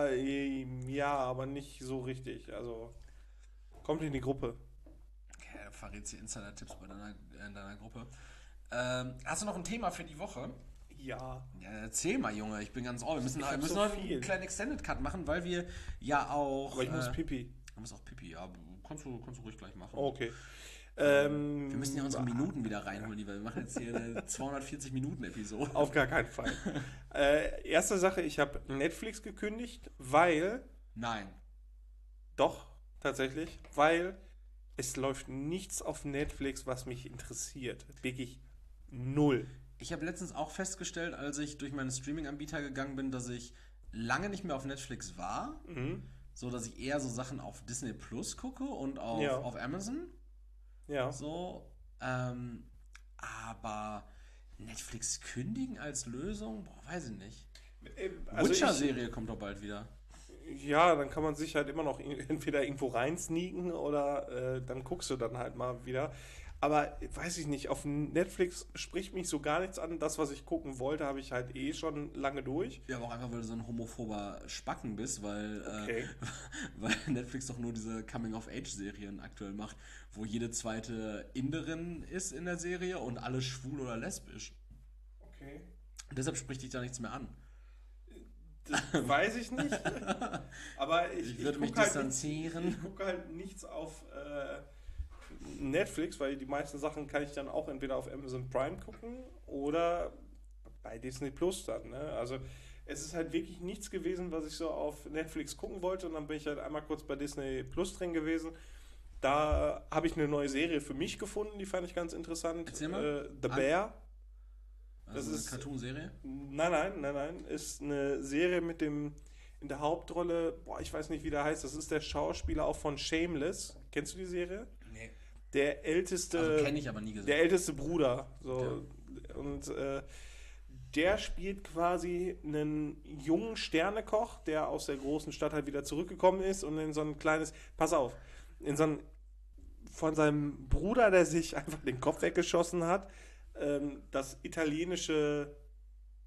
A: Ja, aber nicht so richtig. Also, kommt in die Gruppe.
B: Okay, du verrätst die Insider-Tipps in deiner Gruppe. Hast du noch ein Thema für die Woche?
A: Ja.
B: Ja, erzähl mal, Junge, ich bin ganz ohr. Wir müssen
A: so
B: noch einen kleinen Extended-Cut machen, weil wir ja auch...
A: Aber ich muss Pipi.
B: Du musst auch Pipi, ja, kannst du ruhig gleich machen.
A: Okay.
B: Wir müssen ja unsere Minuten wieder reinholen, lieber. Wir machen jetzt hier eine 240-Minuten-Episode.
A: Auf gar keinen Fall. Erste Sache, ich habe Netflix gekündigt, weil...
B: Nein.
A: Doch, tatsächlich. Weil es läuft nichts auf Netflix, was mich interessiert. Wirklich null.
B: Ich habe letztens auch festgestellt, als ich durch meine Streaming-Anbieter gegangen bin, dass ich lange nicht mehr auf Netflix war. So, dass ich eher so Sachen auf Disney Plus gucke und auf Amazon.
A: Ja.
B: So, aber Netflix kündigen als Lösung? Boah, weiß ich nicht.
A: Also
B: Witcher-Serie kommt doch bald wieder.
A: Ja, dann kann man sich halt immer noch entweder irgendwo reinsneaken oder dann guckst du dann halt mal wieder. Aber weiß ich nicht, auf Netflix spricht mich so gar nichts an. Das, was ich gucken wollte, habe ich halt schon lange durch.
B: Ja, aber auch einfach, weil du so ein homophober Spacken bist, weil Netflix doch nur diese Coming-of-Age-Serien aktuell macht, wo jede zweite Inderin ist in der Serie und alle schwul oder lesbisch.
A: Okay.
B: Und deshalb spricht dich da nichts mehr an.
A: Das weiß ich nicht. Aber
B: ich würde mich distanzieren.
A: Ich gucke halt nichts auf Netflix, weil die meisten Sachen kann ich dann auch entweder auf Amazon Prime gucken oder bei Disney Plus dann. Ne? Also es ist halt wirklich nichts gewesen, was ich so auf Netflix gucken wollte, und dann bin ich halt einmal kurz bei Disney Plus drin gewesen. Da habe ich eine neue Serie für mich gefunden, die fand ich ganz interessant.
B: Erzähl mal.
A: The Bear.
B: Also das ist eine Cartoon-Serie?
A: Nein. Ist eine Serie mit dem in der Hauptrolle, ich weiß nicht, wie der heißt, das ist der Schauspieler auch von Shameless. Kennst du die Serie?
B: Nee.
A: Der älteste...
B: Also kenne ich aber nie gesehen.
A: Der älteste Bruder. So. Ja. Und der spielt quasi einen jungen Sternekoch, der aus der großen Stadt halt wieder zurückgekommen ist und in so ein kleines... Pass auf, in so ein... Von seinem Bruder, der sich einfach den Kopf weggeschossen hat, das italienische...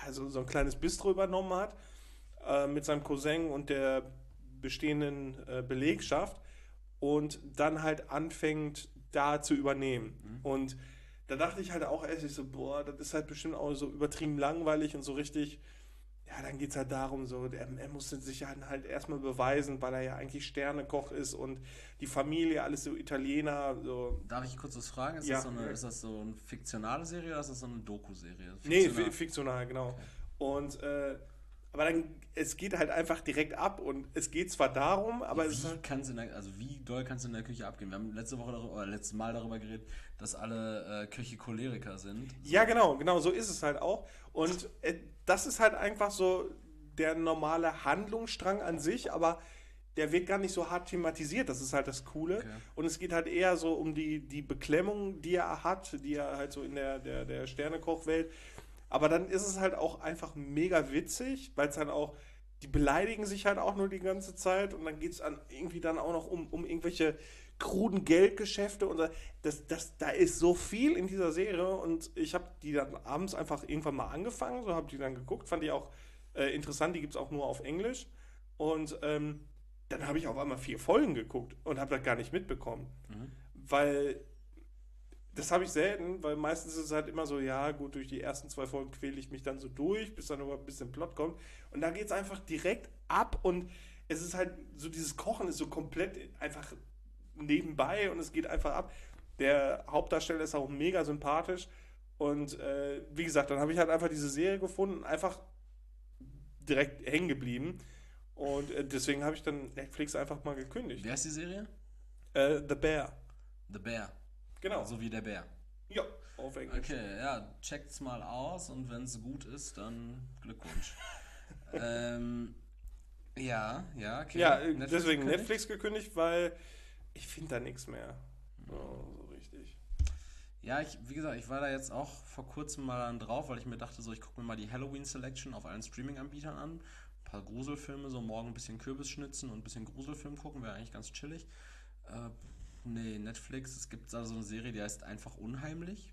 A: so ein kleines Bistro übernommen hat mit seinem Cousin und der bestehenden Belegschaft und dann halt anfängt, da zu übernehmen. Und da dachte ich halt auch erst so, boah, das ist halt bestimmt auch so übertrieben langweilig und so richtig, ja, dann geht es halt darum, so, er musste sich halt erstmal beweisen, weil er ja eigentlich Sternekoch ist und die Familie, alles so Italiener. So.
B: Darf ich kurz was fragen? Ist das so eine fiktionale Serie oder ist das so eine Doku-Serie?
A: Nee, fiktional, genau. Okay. Und, aber dann, es geht halt einfach direkt ab und es geht zwar darum, aber es ist halt
B: wie doll kannst du in der Küche abgehen? Wir haben letztes Mal darüber geredet, dass alle Köche Choleriker sind.
A: So. Ja, genau, so ist es halt auch. Und das ist halt einfach so der normale Handlungsstrang an sich, aber der wird gar nicht so hart thematisiert, das ist halt das Coole. Okay. Und es geht halt eher so um die Beklemmung, die er hat, die er halt so in der Sternekochwelt. Aber dann ist es halt auch einfach mega witzig, weil es dann auch, die beleidigen sich halt auch nur die ganze Zeit und dann geht es irgendwie dann auch noch um irgendwelche kruden Geldgeschäfte und da ist so viel in dieser Serie und ich habe die dann abends einfach irgendwann mal angefangen, so habe die dann geguckt, fand die auch interessant, die gibt es auch nur auf Englisch und dann habe ich auf einmal 4 Folgen geguckt und habe das gar nicht mitbekommen, weil das habe ich selten, weil meistens ist es halt immer so, ja gut, durch die ersten 2 Folgen quäle ich mich dann so durch, bis dann überhaupt ein bisschen Plot kommt. Und da geht es einfach direkt ab und es ist halt so, dieses Kochen ist so komplett einfach nebenbei und es geht einfach ab. Der Hauptdarsteller ist auch mega sympathisch und wie gesagt, dann habe ich halt einfach diese Serie gefunden, einfach direkt hängen geblieben und deswegen habe ich dann Netflix einfach mal gekündigt.
B: Wer ist die Serie?
A: The Bear.
B: The Bear.
A: Genau.
B: So wie der Bär.
A: Ja, auf Englisch.
B: Okay, ja, checkt's mal aus und wenn es gut ist, dann Glückwunsch. Ja, okay.
A: Ja, deswegen Netflix gekündigt, weil ich finde da nichts mehr. So richtig.
B: Ja, wie gesagt, ich war da jetzt auch vor kurzem mal dann drauf, weil ich mir dachte, so, ich gucke mir mal die Halloween Selection auf allen Streaming-Anbietern an. Ein paar Gruselfilme, so morgen ein bisschen Kürbis schnitzen und ein bisschen Gruselfilm gucken, wäre eigentlich ganz chillig. Nee, Netflix, es gibt da so eine Serie, die heißt einfach Unheimlich.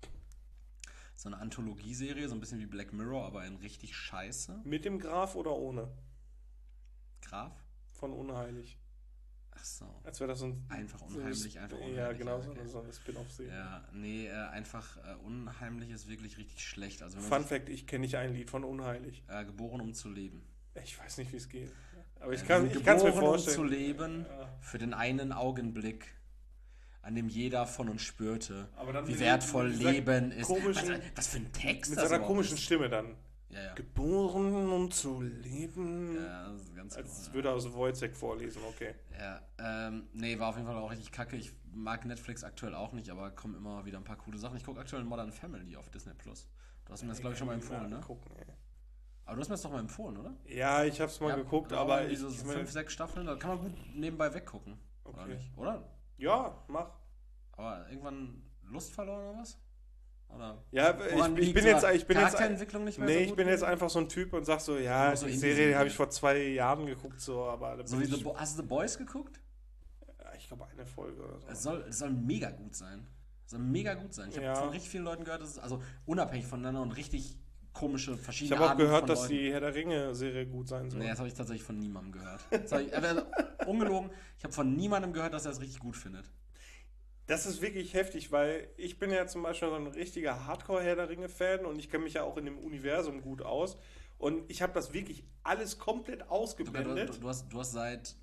B: So eine Anthologieserie, so ein bisschen wie Black Mirror, aber in richtig scheiße.
A: Mit dem Graf oder ohne?
B: Graf?
A: Von Unheilig.
B: Ach so.
A: Als wäre das so ein...
B: Einfach Unheimlich, einfach Unheimlich.
A: Ja, genau,
B: okay.
A: so eine Spin-off-Serie.
B: Ja, nee, einfach Unheimlich ist wirklich richtig schlecht. Also,
A: Fun Fact, ich kenne nicht ein Lied von Unheilig.
B: Geboren, um zu leben.
A: Ich weiß nicht, wie es geht. Aber ich kann es mir vorstellen.
B: Um zu leben, für den einen Augenblick, an dem jeder von uns spürte, wie wertvoll Leben ist. Was für ein Text
A: mit seiner komischen Stimme dann.
B: Ja.
A: Geboren, um zu leben.
B: Ja, das ist ganz
A: Als würde er aus Wojciech vorlesen, okay.
B: Ja, nee, war auf jeden Fall auch richtig kacke. Ich mag Netflix aktuell auch nicht, aber kommen immer wieder ein paar coole Sachen. Ich gucke aktuell Modern Family auf Disney+. Du hast mir das, glaube ich, schon mal empfohlen, ne?
A: Gucken, ey.
B: Aber du hast mir das doch mal empfohlen, oder?
A: Ja, ich hab's mal geguckt, aber
B: so 5, 6 Staffeln, da kann man gut nebenbei weggucken.
A: Okay.
B: Oder nicht? Oder?
A: Ja, mach.
B: Aber irgendwann Lust verloren oder was? Oder
A: ja, ich bin jetzt
B: Charakterentwicklung nicht mehr so
A: ich bin jetzt einfach so ein Typ und sag so, ja, die Serie habe ich vor 2 Jahren geguckt, so, aber...
B: So wie hast du The Boys geguckt?
A: Ich glaube, eine Folge oder so.
B: Es soll mega gut sein. Ich habe von richtig vielen Leuten gehört, dass es, also unabhängig voneinander und richtig komische, verschiedene
A: Arten. Ich habe auch gehört, dass die Herr der Ringe-Serie gut sein soll.
B: Nee, das habe ich tatsächlich von niemandem gehört. Ungelogen, ich habe von niemandem gehört, dass er es richtig gut findet.
A: Das ist wirklich heftig, weil ich bin ja zum Beispiel so ein richtiger Hardcore-Herr der Ringe-Fan und ich kenne mich ja auch in dem Universum gut aus. Und ich habe das wirklich alles komplett ausgeblendet.
B: Du hast seit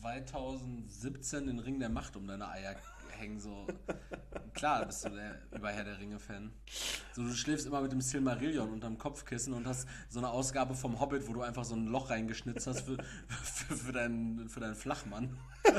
B: 2017 den Ring der Macht um deine Eier hängen, so. Klar bist du der Herr der Ringe-Fan. So, du schläfst immer mit dem Silmarillion unterm Kopfkissen und hast so eine Ausgabe vom Hobbit, wo du einfach so ein Loch reingeschnitzt hast für deinen Flachmann.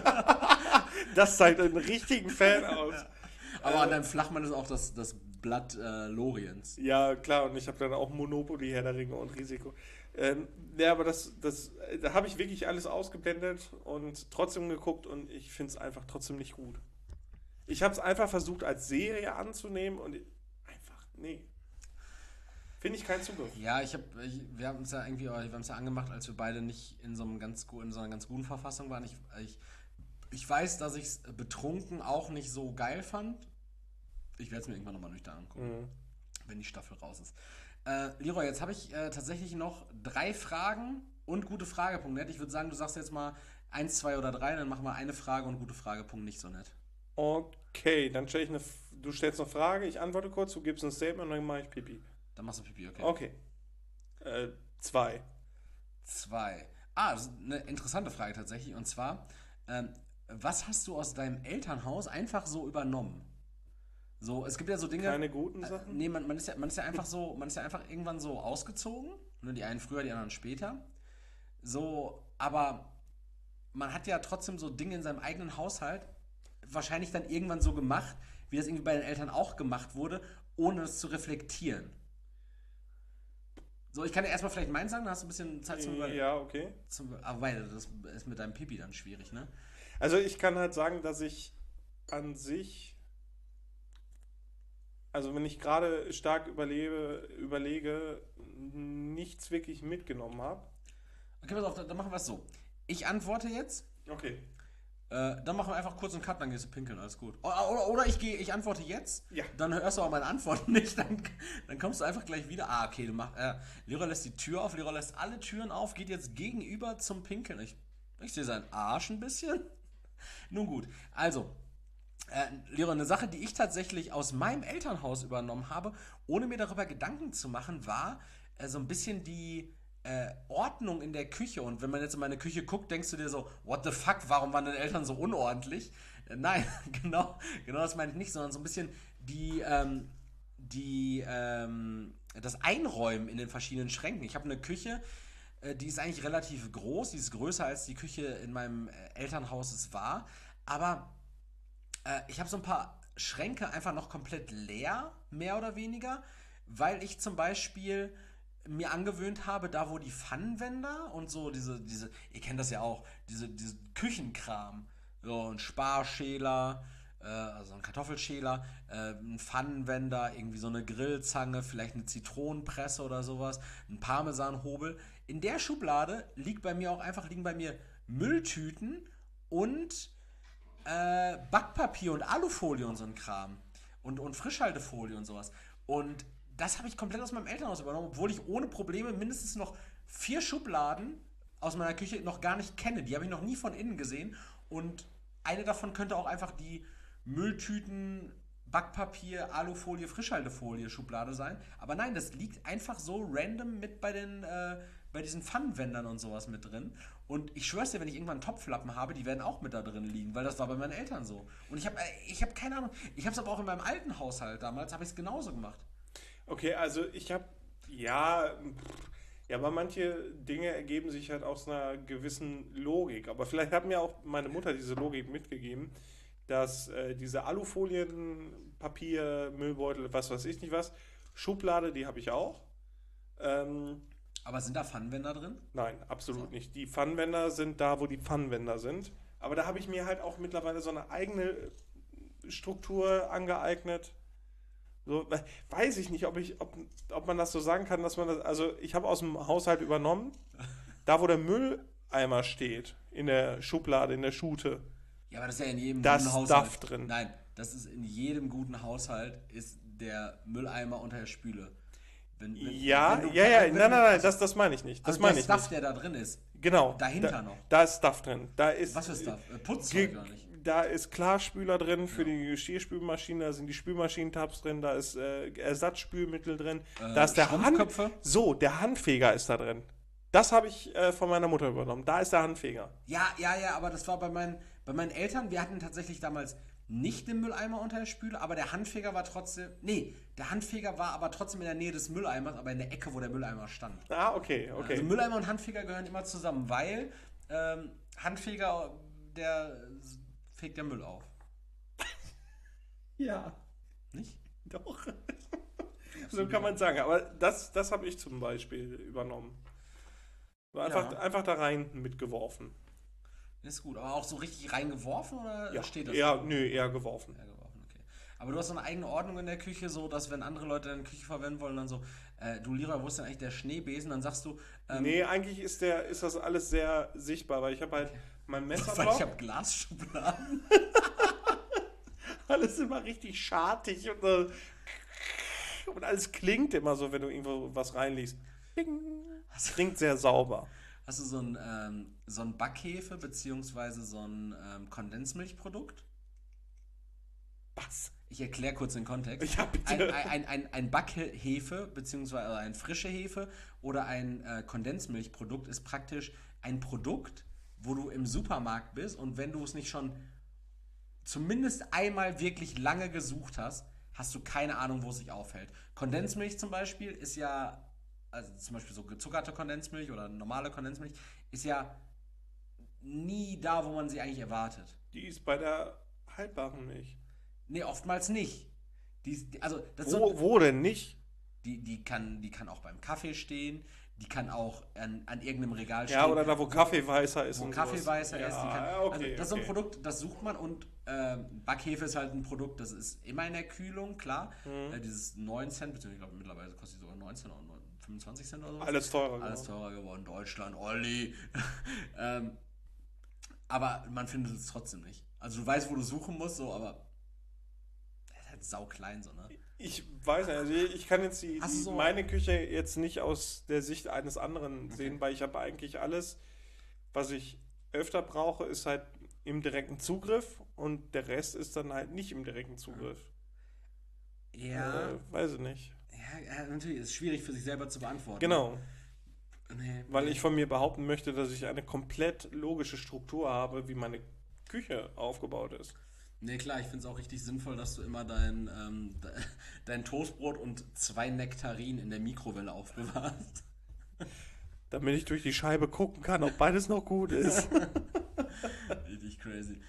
A: Das zeigt einen richtigen Fan aus. Ja.
B: Aber an deinem Flachmann ist auch das Blatt Loriens.
A: Ja, klar, und ich habe dann auch Monopoly, Herr der Ringe und Risiko. Ja, aber da habe ich wirklich alles ausgeblendet und trotzdem geguckt und ich finde es einfach trotzdem nicht gut. Ich habe es einfach versucht als Serie anzunehmen und nee. Finde ich keinen Zugriff.
B: Ja, wir haben es ja angemacht, als wir beide nicht in so einer ganz guten Verfassung waren. Ich weiß, dass ich es betrunken auch nicht so geil fand. Ich werde es mir irgendwann nochmal nüchtern angucken, wenn die Staffel raus ist. Leroy, jetzt habe ich tatsächlich noch 3 Fragen und gute Frage.net. Ich würde sagen, du sagst jetzt mal 1, 2 oder 3, dann machen wir eine Frage und gute Frage.net nicht so nett.
A: Okay, dann du stellst eine Frage, ich antworte kurz, du gibst ein Statement und dann mache ich Pipi.
B: Dann machst du Pipi, okay.
A: Okay. 2.
B: 2. Das ist eine interessante Frage tatsächlich. Und zwar, was hast du aus deinem Elternhaus einfach so übernommen? So, es gibt ja so Dinge.
A: Keine guten Sachen?
B: Nee, man ist ja einfach so, man ist ja einfach irgendwann so ausgezogen. Ne, die einen früher, die anderen später. So, aber man hat ja trotzdem so Dinge in seinem eigenen Haushalt wahrscheinlich dann irgendwann so gemacht, wie das irgendwie bei den Eltern auch gemacht wurde, ohne das zu reflektieren. So, ich kann dir erstmal vielleicht meins sagen, dann hast du ein bisschen Zeit zum Überlegen.
A: Ja, okay.
B: Aber weil das ist mit deinem Pipi dann schwierig, ne?
A: Also ich kann halt sagen, dass ich an sich, also wenn ich gerade stark überlege, nichts wirklich mitgenommen habe.
B: Okay, pass auf, dann machen wir es so. Ich antworte jetzt.
A: Okay.
B: Dann machen wir einfach kurz einen Cut, dann gehst du pinkeln, alles gut. Oder ich antworte jetzt,
A: ja.
B: Dann hörst du auch meine Antworten nicht, dann kommst du einfach gleich wieder. Okay, Leroy lässt die Tür auf, Leroy lässt alle Türen auf, geht jetzt gegenüber zum Pinkeln. Ich sehe seinen Arsch ein bisschen. Nun gut, also, Leroy, eine Sache, die ich tatsächlich aus meinem Elternhaus übernommen habe, ohne mir darüber Gedanken zu machen, war so ein bisschen die Ordnung in der Küche. Und wenn man jetzt in meine Küche guckt, denkst du dir so, what the fuck, warum waren deine Eltern so unordentlich? Nein, genau das meine ich nicht, sondern so ein bisschen das Einräumen in den verschiedenen Schränken. Ich habe eine Küche, die ist eigentlich relativ groß, die ist größer als die Küche in meinem Elternhaus es war, aber ich habe so ein paar Schränke einfach noch komplett leer, mehr oder weniger, weil ich zum Beispiel mir angewöhnt habe, da wo die Pfannenwender und so diese, ihr kennt das ja auch, diese Küchenkram, so ein Sparschäler, also ein Kartoffelschäler, ein Pfannenwender, irgendwie so eine Grillzange, vielleicht eine Zitronenpresse oder sowas, ein Parmesanhobel. In der Schublade liegen bei mir Mülltüten und Backpapier und Alufolie und so ein Kram und Frischhaltefolie und sowas. Und das habe ich komplett aus meinem Elternhaus übernommen, obwohl ich ohne Probleme mindestens noch 4 Schubladen aus meiner Küche noch gar nicht kenne. Die habe ich noch nie von innen gesehen. Und eine davon könnte auch einfach die Mülltüten, Backpapier, Alufolie, Frischhaltefolie Schublade sein. Aber nein, das liegt einfach so random mit bei diesen Pfannenwändern und sowas mit drin. Und ich schwör's dir, wenn ich irgendwann einen Topflappen habe, die werden auch mit da drin liegen, weil das war bei meinen Eltern so. Und ich hab keine Ahnung. Ich habe es aber auch in meinem alten Haushalt damals, habe ich es genauso gemacht.
A: Okay, also ich habe, aber manche Dinge ergeben sich halt aus einer gewissen Logik. Aber vielleicht hat mir auch meine Mutter diese Logik mitgegeben, dass diese Alufolien, Papier, Müllbeutel, was weiß ich nicht was, Schublade, die habe ich auch.
B: Aber sind da Pfannenwender drin?
A: Nein, absolut nicht. Die Pfannenwender sind da, wo die Pfannenwender sind. Aber da habe ich mir halt auch mittlerweile so eine eigene Struktur angeeignet. So, weiß ich nicht, ob man das so sagen kann, dass man das. Also, ich habe aus dem Haushalt übernommen, da wo der Mülleimer steht, in der Schublade, in der Schute.
B: Ja, aber das ist ja in jedem
A: guten
B: Haushalt.
A: Das Stuff drin.
B: Nein, das ist in jedem guten Haushalt, ist der Mülleimer unter der Spüle. Nein, das meine ich nicht. Das meine ich Stuff, der da drin ist.
A: Genau.
B: Dahinter noch.
A: Da ist Stuff drin.
B: Was für Stuff? Putzzeug oder nicht?
A: Da ist Klarspüler drin für die Geschirrspülmaschine, da sind die Spülmaschinentabs drin, da ist Ersatzspülmittel drin, da ist der der Handfeger ist da drin. Das habe ich von meiner Mutter übernommen. Da ist der Handfeger.
B: Ja, aber das war bei meinen Eltern, wir hatten tatsächlich damals nicht den Mülleimer unter der Spüle, aber der Handfeger war trotzdem, der Handfeger war aber trotzdem in der Nähe des Mülleimers, aber in der Ecke, wo der Mülleimer stand.
A: Ah, okay.
B: Also Mülleimer und Handfeger gehören immer zusammen, weil Handfeger, der fegt der Müll auf.
A: Ja.
B: Nicht?
A: Doch. So kann man sagen. Aber das habe ich zum Beispiel übernommen. Einfach da rein mitgeworfen.
B: Ist gut. Aber auch so richtig reingeworfen oder steht das?
A: Eher geworfen.
B: Eher geworfen, okay. Aber du hast so eine eigene Ordnung in der Küche, so dass wenn andere Leute deine Küche verwenden wollen, dann so, du Leroy, wo ist denn eigentlich der Schneebesen? Dann sagst du...
A: eigentlich ist das alles sehr sichtbar, weil ich habe halt mein Messerblock.
B: Weil ich habe Glasschubladen.
A: Alles immer richtig schartig und so. Und alles klingt immer so, wenn du irgendwo was reinliest. Bing. Das klingt sehr sauber.
B: Hast du so ein Backhefe beziehungsweise so ein Kondensmilchprodukt?
A: Was?
B: Ich erkläre kurz den Kontext.
A: Ja, bitte.
B: Ein Backhefe beziehungsweise ein frische Hefe oder ein Kondensmilchprodukt ist praktisch ein Produkt, wo du im Supermarkt bist und wenn du es nicht schon zumindest einmal wirklich lange gesucht hast, hast du keine Ahnung, wo es sich aufhält. Kondensmilch zum Beispiel ist ja, also zum Beispiel so gezuckerte Kondensmilch oder normale Kondensmilch, ist ja nie da, wo man sie eigentlich erwartet.
A: Die ist bei der haltbaren Milch.
B: Nee, oftmals nicht.
A: Wo denn nicht?
B: Die kann auch beim Kaffee stehen, die kann auch an irgendeinem Regal stehen.
A: Ja, oder da, wo Kaffee weißer ist.
B: Wo Kaffee weißer ist.
A: Okay,
B: das ist so ein Produkt, das sucht man und Backhefe ist halt ein Produkt, das ist immer in der Kühlung, klar. Dieses 9 Cent, beziehungsweise ich glaube mittlerweile kostet die sogar 19 oder 25 Cent oder so.
A: Alles teurer
B: geworden. Deutschland, Olli. Aber man findet es trotzdem nicht. Also du weißt, wo du suchen musst, so, aber das ist halt sauklein so, ne?
A: Ich weiß nicht, also ich kann jetzt meine Küche jetzt nicht aus der Sicht eines anderen sehen, weil ich habe eigentlich alles, was ich öfter brauche, ist halt im direkten Zugriff und der Rest ist dann halt nicht im direkten Zugriff.
B: Ja.
A: Weiß ich nicht.
B: Ja, natürlich, ist schwierig für sich selber zu beantworten.
A: Genau. Weil ich von mir behaupten möchte, dass ich eine komplett logische Struktur habe, wie meine Küche aufgebaut ist.
B: Nee, klar, ich finde es auch richtig sinnvoll, dass du immer dein Toastbrot und 2 Nektarinen in der Mikrowelle aufbewahrst.
A: Damit ich durch die Scheibe gucken kann, ob beides noch gut ist.
B: Richtig crazy.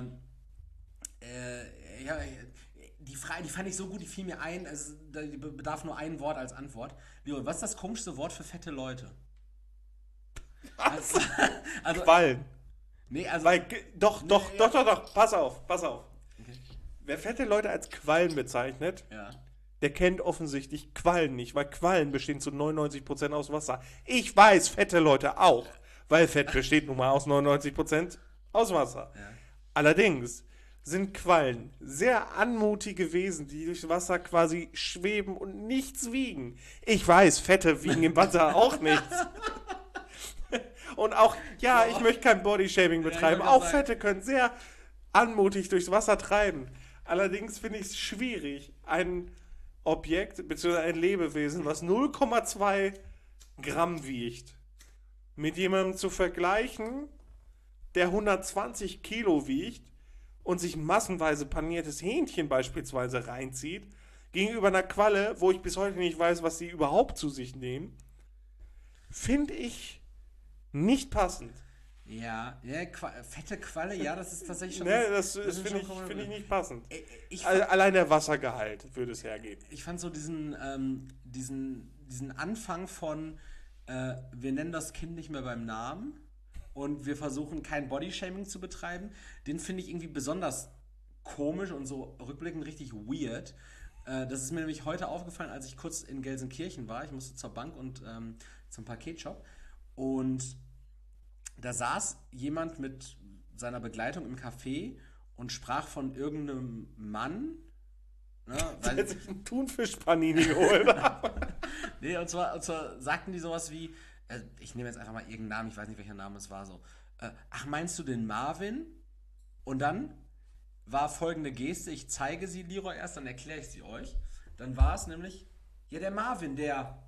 B: Die Frage, die fand ich so gut, die fiel mir ein, die bedarf nur ein Wort als Antwort. Leon, was ist das komischste Wort für fette Leute?
A: Also, Quallen.
B: Nee, also.
A: Doch, pass auf. Okay. Wer fette Leute als Quallen bezeichnet, der kennt offensichtlich Quallen nicht, weil Quallen bestehen zu 99% aus Wasser. Ich weiß, fette Leute auch, weil Fett besteht nun mal aus 99% aus Wasser. Ja. Allerdings sind Quallen sehr anmutige Wesen, die durchs Wasser quasi schweben und nichts wiegen. Ich weiß, Fette wiegen im Wasser auch nichts. Und auch, ich möchte kein Bodyshaming betreiben. Auch Fette können sehr anmutig durchs Wasser treiben. Allerdings finde ich es schwierig, ein Objekt bzw. ein Lebewesen, was 0,2 Gramm wiegt, mit jemandem zu vergleichen, der 120 Kilo wiegt und sich massenweise paniertes Hähnchen beispielsweise reinzieht, gegenüber einer Qualle, wo ich bis heute nicht weiß, was sie überhaupt zu sich nehmen, finde ich nicht passend.
B: Ja, fette Qualle, ja, das ist tatsächlich schon...
A: Nee, das finde ich nicht passend. Allein der Wassergehalt würde es hergeben.
B: Ich fand so diesen Anfang von wir nennen das Kind nicht mehr beim Namen und wir versuchen kein Bodyshaming zu betreiben, den finde ich irgendwie besonders komisch und so rückblickend richtig weird. Das ist mir nämlich heute aufgefallen, als ich kurz in Gelsenkirchen war. Ich musste zur Bank und zum Paketshop und da saß jemand mit seiner Begleitung im Café und sprach von irgendeinem Mann. Ne,
A: der hat sich einen Thunfisch-Panini geholt.
B: Nee, und zwar sagten die sowas wie, ich nehme jetzt einfach mal irgendeinen Namen, ich weiß nicht, welcher Name es war, so. Ach, meinst du den Marvin? Und dann war folgende Geste, ich zeige sie Leroy erst, dann erkläre ich sie euch. Dann war es nämlich, der Marvin, der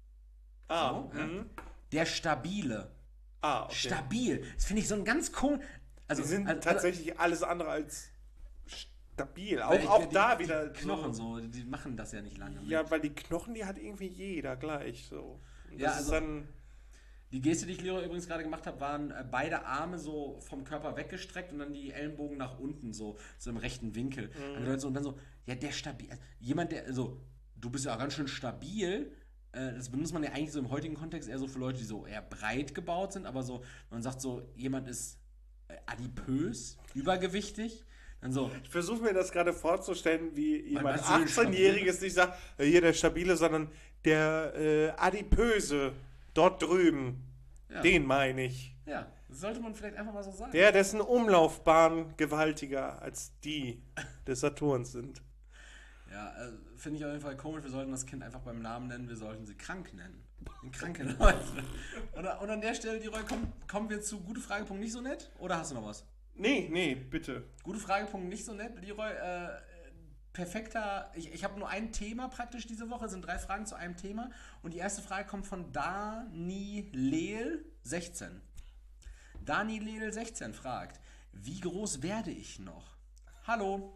B: der Stabile.
A: Okay.
B: Stabil. Das finde ich so ein ganz komisch.
A: Also, die sind tatsächlich alles andere als stabil. Auch da wieder.
B: Knochen so, die machen das ja nicht lange.
A: Ja, weil die Knochen, die hat irgendwie jeder gleich so.
B: Das ist dann. Die Geste, die ich Leroy übrigens gerade gemacht habe, waren beide Arme so vom Körper weggestreckt und dann die Ellenbogen nach unten, so im rechten Winkel. Und dann so, der stabil. Jemand, der, du bist ja ganz schön stabil. Das benutzt man ja eigentlich so im heutigen Kontext eher so für Leute, die so eher breit gebaut sind, aber so, man sagt so, jemand ist adipös, übergewichtig. Dann so. Ich
A: versuche mir das gerade vorzustellen, wie jemand 18-Jähriges nicht sagt, hier der Stabile, sondern der Adipöse dort drüben. Ja. Den meine ich.
B: Ja, das sollte man vielleicht einfach mal so sagen.
A: Dessen Umlaufbahn gewaltiger als die des Saturns sind.
B: Ja, finde ich auf jeden Fall komisch. Wir sollten das Kind einfach beim Namen nennen. Wir sollten sie krank nennen. Den kranken Leute. Und an der Stelle, Leroy, kommen wir zu gute Fragepunkt nicht so nett? Oder hast du noch was?
A: Nee, bitte.
B: Gute Fragepunkt nicht so nett. Leroy, perfekter. Ich habe nur ein Thema praktisch diese Woche. Es sind 3 Fragen zu einem Thema. Und die erste Frage kommt von Dani Leel 16. Dani Leel 16 fragt: Wie groß werde ich noch? Hallo.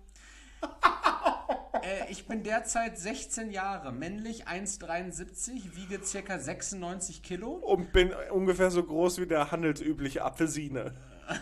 B: Ich bin derzeit 16 Jahre, männlich, 1,73, wiege ca. 96 Kilo.
A: Und bin ungefähr so groß wie der handelsübliche Apfelsine.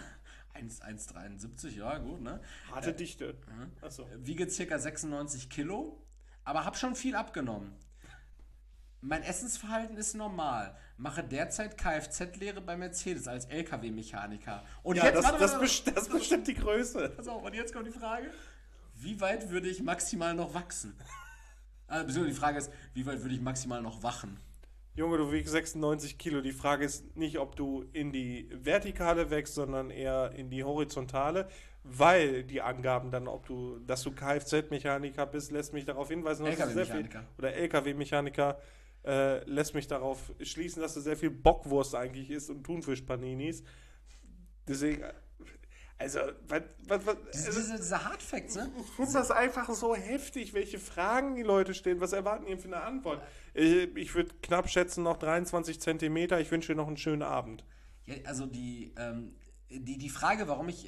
B: 1,73, ja gut, ne?
A: Harte Dichte. Achso.
B: Wiege ca. 96 Kilo, aber habe schon viel abgenommen. Mein Essensverhalten ist normal. Mache derzeit Kfz-Lehre bei Mercedes als LKW-Mechaniker. Und
A: ja,
B: jetzt,
A: das bestimmt die Größe.
B: Pass auf, und jetzt kommt die Frage: Wie weit würde ich maximal noch wachsen? Beziehungsweise die Frage ist, wie weit würde ich maximal noch wachen?
A: Junge, du wiegst 96 Kilo. Die Frage ist nicht, ob du in die Vertikale wächst, sondern eher in die Horizontale, weil die Angaben dann, dass du Kfz-Mechaniker bist, lässt mich darauf hinweisen, dass du sehr viel, oder LKW-Mechaniker, lässt mich darauf schließen, dass du sehr viel Bockwurst eigentlich isst und Thunfischpaninis. Deswegen, also,
B: diese Hardfacts, ne?
A: Ich finde das einfach so heftig, welche Fragen die Leute stellen. Was erwarten die für eine Antwort? Ich würde knapp schätzen, noch 23 Zentimeter. Ich wünsche dir noch einen schönen Abend.
B: Ja, also die Frage, warum ich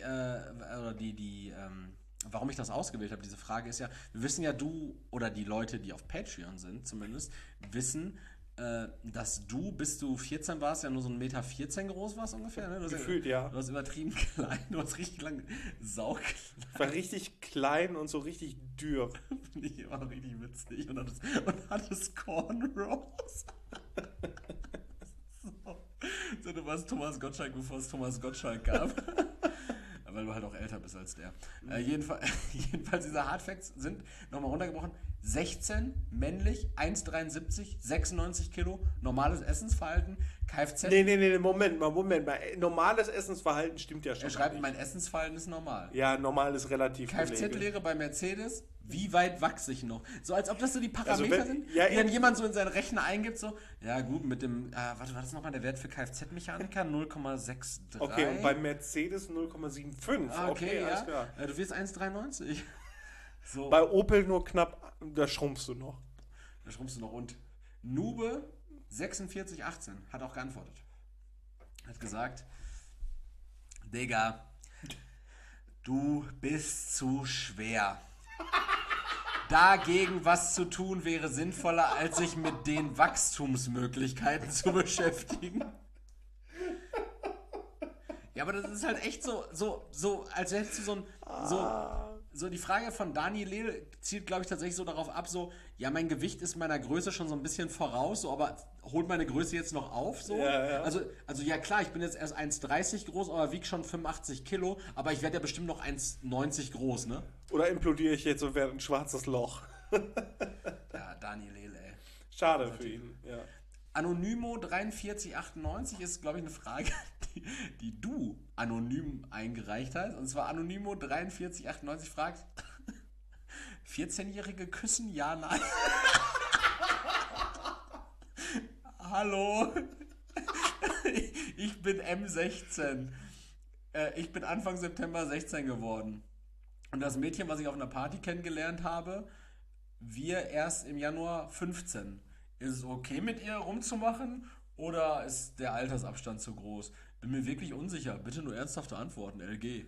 B: warum ich das ausgewählt habe, diese Frage ist ja, wir wissen ja, du oder die Leute, die auf Patreon sind zumindest, wissen, dass bis du 14 warst, ja nur so 1,14 Meter groß warst ungefähr. Ne?
A: Gefühlt, ja.
B: Du warst übertrieben klein, du warst richtig lang sauklein.
A: Ich war richtig klein und so richtig dürr.
B: Finde ich immer richtig witzig. Und hattest Cornrows. So, du warst Thomas Gottschalk, bevor es Thomas Gottschalk gab. Weil du halt auch älter bist als der. Jedenfalls diese Hardfacts sind, nochmal runtergebrochen, 16, männlich, 1,73, 96 Kilo, normales Essensverhalten, Kfz...
A: Nee, Moment mal. Normales Essensverhalten stimmt ja schon.
B: Er schreibt, mein Essensverhalten ist normal.
A: Ja, normal ist relativ.
B: Kfz-Lehre bei Mercedes, wie weit wachse ich noch? So, als ob das so die Parameter sind, die dann jemand so in seinen Rechner eingibt, so, ja gut, mit dem, warte, war das nochmal der Wert für Kfz-Mechaniker? 0,63.
A: Okay, und bei Mercedes 0,75.
B: Okay, alles klar. Du wirst 1,93. So.
A: Bei Opel nur knapp, da schrumpfst du noch.
B: Und Nube 4618 hat auch geantwortet. Hat gesagt, Digga, du bist zu schwer. Dagegen was zu tun wäre sinnvoller, als sich mit den Wachstumsmöglichkeiten zu beschäftigen. Ja, aber das ist halt echt so als hättest du so die Frage von Dani Lehl zielt, glaube ich, tatsächlich so darauf ab, so, ja, mein Gewicht ist meiner Größe schon so ein bisschen voraus, so, aber holt meine Größe jetzt noch auf, so?
A: Ja.
B: Also ja klar, ich bin jetzt erst 1,30 groß, aber wiege schon 85 Kilo, aber ich werde ja bestimmt noch 1,90 groß, ne?
A: Oder implodiere ich jetzt und werde ein schwarzes Loch?
B: Ja, Dani Lehl, ey.
A: Schade für ihn, ja.
B: Anonymo 4398 ist, glaube ich, eine Frage, die du anonym eingereicht hast. Und zwar Anonymo 4398 fragt: 14-Jährige küssen, ja, nein? Hallo, ich bin M16. Ich bin Anfang September 16 geworden. Und das Mädchen, was ich auf einer Party kennengelernt habe, wir erst im Januar 15. Ist es okay, mit ihr rumzumachen oder ist der Altersabstand zu groß? Bin mir wirklich unsicher. Bitte nur ernsthafte Antworten, LG.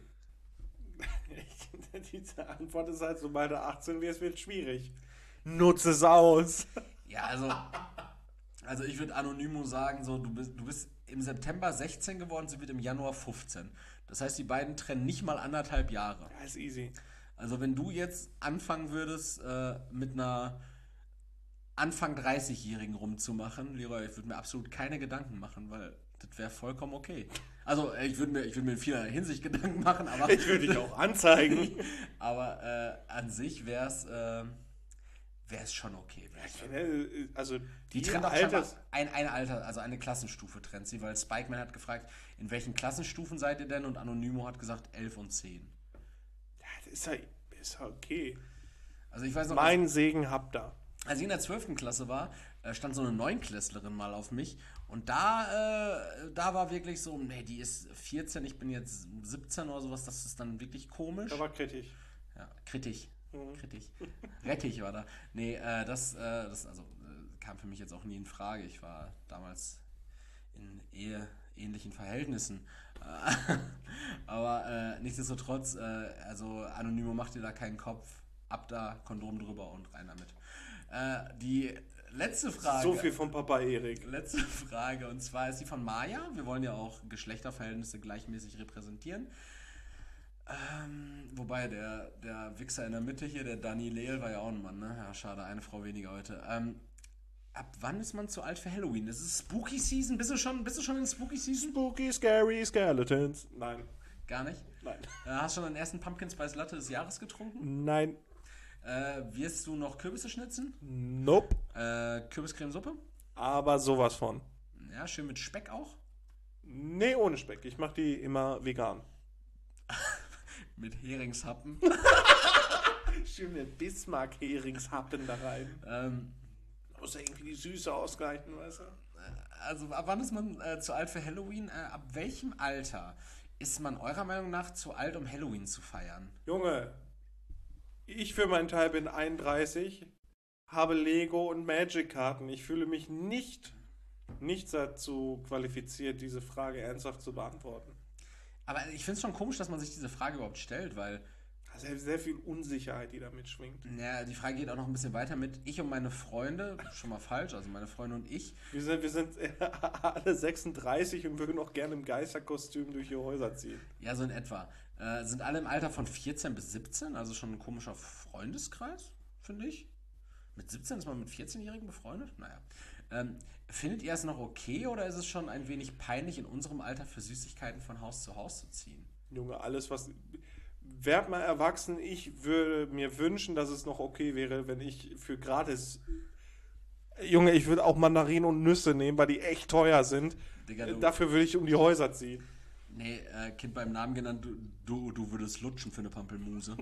A: Diese Antwort ist halt, sobald du 18 wirst, wird schwierig. Nutze es aus.
B: Ja, also ich würde Anonymo sagen, so, du bist im September 16 geworden, sie wird im Januar 15. Das heißt, die beiden trennen nicht mal 1,5 Jahre.
A: Ja, ist easy.
B: Also wenn du jetzt anfangen würdest, mit einer Anfang 30-Jährigen rumzumachen, Leroy, ich würde mir absolut keine Gedanken machen, weil das wäre vollkommen okay. Also ich würde mir in vieler Hinsicht Gedanken machen, aber...
A: Ich würde dich auch anzeigen.
B: Aber an sich wäre es schon okay.
A: Also
B: die trennt auch eine Klassenstufe trennt sie, weil Spikeman hat gefragt, in welchen Klassenstufen seid ihr denn? Und Anonymo hat gesagt 11 und 10.
A: Ja, das ist ja okay.
B: Also ich weiß noch,
A: mein Segen habt ihr.
B: als ich in der 12. Klasse war, stand so eine Neunklässlerin mal auf mich und da war wirklich so, nee, die ist 14, ich bin jetzt 17 oder sowas, das ist dann wirklich komisch.
A: Da war kritisch.
B: Ja, kritisch. Kritisch. Rettich war da. Nee, das kam für mich jetzt auch nie in Frage. Ich war damals in ähnlichen Verhältnissen. Aber nichtsdestotrotz, also Anonymo, macht dir da keinen Kopf, ab da, Kondom drüber und rein damit. Die letzte Frage.
A: So viel von Papa Erik.
B: Letzte Frage, und zwar ist die von Maja. Wir wollen ja auch Geschlechterverhältnisse gleichmäßig repräsentieren. Wobei der Wichser in der Mitte hier, der Dani Lehl, war ja auch ein Mann, ne? Ja, schade, eine Frau weniger heute. Ab wann ist man zu alt für Halloween? Ist es Spooky Season? Bist du schon in Spooky Season?
A: Spooky, scary skeletons. Nein.
B: Gar nicht?
A: Nein.
B: Hast du schon den ersten Pumpkin Spice Latte des Jahres getrunken?
A: Nein.
B: Wirst du noch Kürbisse schnitzen?
A: Nope.
B: Kürbiscremesuppe?
A: Aber sowas von.
B: Ja, schön mit Speck auch?
A: Nee, ohne Speck. Ich mache die immer vegan.
B: Mit Heringshappen?
A: Schön mit Bismarck-Heringshappen da rein. Muss ja irgendwie die Süße ausgleichen, weißt du?
B: Also ab wann ist man zu alt für Halloween? Ab welchem Alter ist man eurer Meinung nach zu alt, um Halloween zu feiern?
A: Junge, ich für meinen Teil bin 31, habe Lego und Magic-Karten. Ich fühle mich nicht dazu qualifiziert, diese Frage ernsthaft zu beantworten.
B: Aber ich finde es schon komisch, dass man sich diese Frage überhaupt stellt, weil...
A: Also sehr viel Unsicherheit, die da mitschwingt.
B: Ja, die Frage geht auch noch ein bisschen weiter mit ich und meine Freunde, schon mal falsch, also meine Freunde und ich.
A: Wir sind alle 36 und würden auch gerne im Geisterkostüm durch die Häuser ziehen.
B: Ja, so in etwa. Sind alle im Alter von 14 bis 17, also schon ein komischer Freundeskreis, finde ich. Mit 17 ist man mit 14-Jährigen befreundet? Naja. Findet ihr es noch okay oder ist es schon ein wenig peinlich, in unserem Alter für Süßigkeiten von Haus zu Haus zu ziehen?
A: Junge, alles was... Werd mal erwachsen, ich würde mir wünschen, dass es noch okay wäre, wenn ich für gratis... Junge, ich würde auch Mandarinen und Nüsse nehmen, weil die echt teuer sind.
B: Digga,
A: dafür würde ich um die Häuser ziehen.
B: Nee, Kind beim Namen genannt, du würdest lutschen für eine Pampelmuse.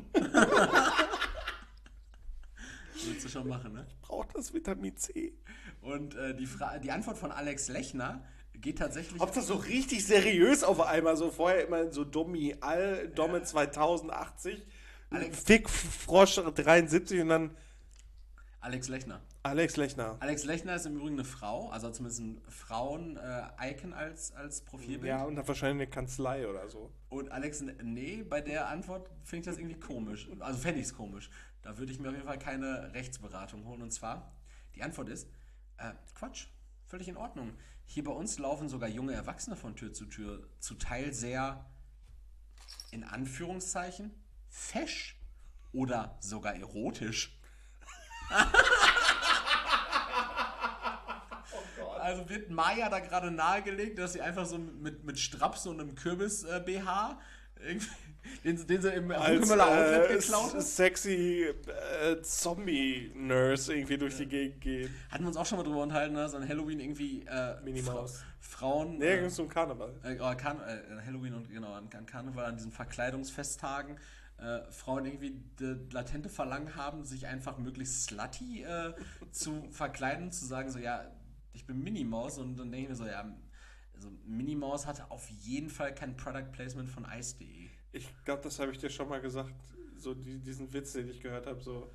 B: Würdest du schon machen, ne?
A: Ich brauche das Vitamin C.
B: Und die Antwort von Alex Lechner geht tatsächlich...
A: Ob das so richtig seriös auf einmal, so vorher immer so Domme 2080, Fickfrosch 73 und dann...
B: Alex Lechner.
A: Alex Lechner.
B: Alex Lechner ist im Übrigen eine Frau, also zumindest ein Frauen-Icon als Profilbild.
A: Ja, und hat wahrscheinlich eine Kanzlei oder so.
B: Und Alex, nee, bei der Antwort finde ich das irgendwie komisch. Also fände ich es komisch. Da würde ich mir auf jeden Fall keine Rechtsberatung holen. Und zwar, die Antwort ist, Quatsch, völlig in Ordnung. Hier bei uns laufen sogar junge Erwachsene von Tür, zu Teil sehr, in Anführungszeichen, fesch oder sogar erotisch. Also wird Maya da gerade nahegelegt, dass sie einfach so mit Straps und einem Kürbis-BH, den sie im Hunkemöller Outlet geklaut hat.
A: Sexy Zombie-Nurse irgendwie durch die Gegend geht.
B: Hatten wir uns auch schon mal drüber unterhalten, dass an Halloween irgendwie Frauen...
A: Nee, ging es um Karneval.
B: Halloween und genau, an Karneval, an diesen Verkleidungsfesttagen, Frauen irgendwie latente Verlangen haben, sich einfach möglichst slutty zu verkleiden, zu sagen so, ja, ich bin Minimaus, und dann denke ich mir so, ja, also Minimaus hatte auf jeden Fall kein Product Placement von Ice.de.
A: Ich glaube, das habe ich dir schon mal gesagt, so diesen Witz, den ich gehört habe, so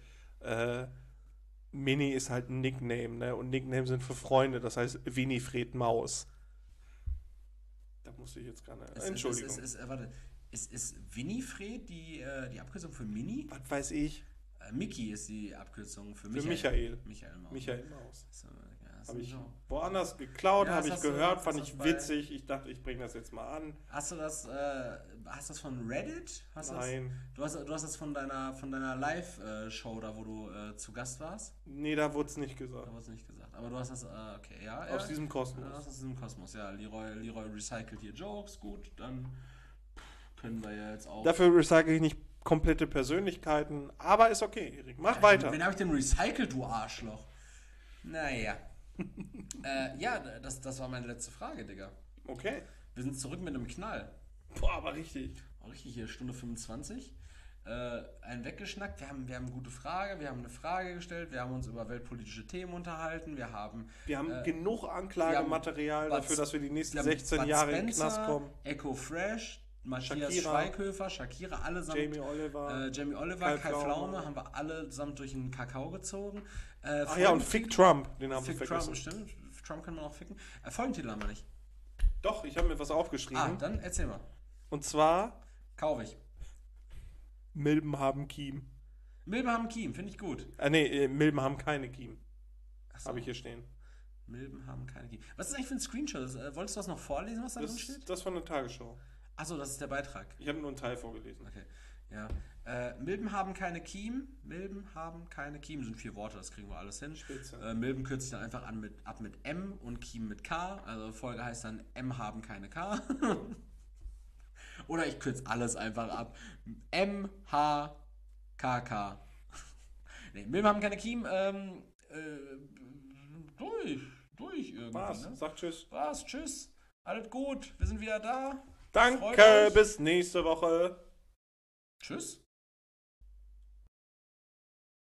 A: Mini ist halt ein Nickname, ne? Und Nickname sind für Freunde, das heißt Winifred Maus. Da musste ich jetzt gerade... Entschuldigung.
B: Ist Winifred die Abkürzung für Mini?
A: Was weiß ich?
B: Mickey ist die Abkürzung für
A: Michael.
B: Michael Maus.
A: Michael Maus.
B: So, ja,
A: habe ich woanders geklaut,
B: ja,
A: habe ich gehört, fand ich witzig. Ich dachte, ich bringe das jetzt mal an.
B: Hast du das von Reddit?
A: Nein.
B: Du hast das von deiner Live-Show da, wo du zu Gast warst?
A: Nee, da wurde es nicht gesagt.
B: Da wurde es nicht gesagt. Aber du hast das, okay, ja.
A: Aus diesem Kosmos.
B: Aus diesem Kosmos, ja. Leroy recycelt hier Jokes, gut, dann können wir ja jetzt auch...
A: Dafür recycle ich nicht komplette Persönlichkeiten, aber ist okay, Erik. Mach weiter.
B: Wen habe ich denn recycelt, du Arschloch? Naja. Ja, das war meine letzte Frage, Digga.
A: Okay.
B: Wir sind zurück mit einem Knall.
A: Boah, aber richtig.
B: Richtig, hier Stunde 25. Eine einen weggeschnackt. Wir haben eine gute Frage, wir haben eine Frage gestellt, wir haben uns über weltpolitische Themen unterhalten, wir haben
A: genug Anklagematerial dafür, dass wir die nächsten 16 Jahre in den Knast kommen.
B: Echo Fresh, Matthias Schweighöfer, Shakira, allesamt.
A: Jamie Oliver,
B: Kai Pflaume haben wir allesamt durch den Kakao gezogen.
A: Und Fick Trump, den haben wir vergessen.
B: Trump, stimmt. Trump kann man auch ficken. Folgentitel haben wir nicht.
A: Doch, ich habe mir was aufgeschrieben.
B: Dann erzähl mal.
A: Und zwar...
B: Kaufe ich.
A: Milben haben Kiem.
B: Milben haben Kiem, finde ich gut.
A: Milben haben keine Kiem.
B: So.
A: Habe ich hier stehen.
B: Milben haben keine Kiem. Was ist eigentlich für ein Screenshot? Wolltest du das noch vorlesen, was da drin steht?
A: Das von der Tagesschau.
B: Achso, das ist der Beitrag.
A: Ich habe nur einen Teil vorgelesen.
B: Okay, ja. Milben haben keine Kiem. Milben haben keine Kiem. Sind 4 Worte, das kriegen wir alles hin. Milben kürzt sich dann einfach ab mit M und Kiem mit K. Also Folge heißt dann M haben keine K. Oder ich kürze alles einfach ab. M, H, K, K. Nee, Milben haben keine Kiem. Durch irgendwie.
A: Was?
B: Ne?
A: Sag tschüss.
B: Was? Tschüss. Alles gut. Wir sind wieder da.
A: Danke, bis nächste Woche.
B: Tschüss.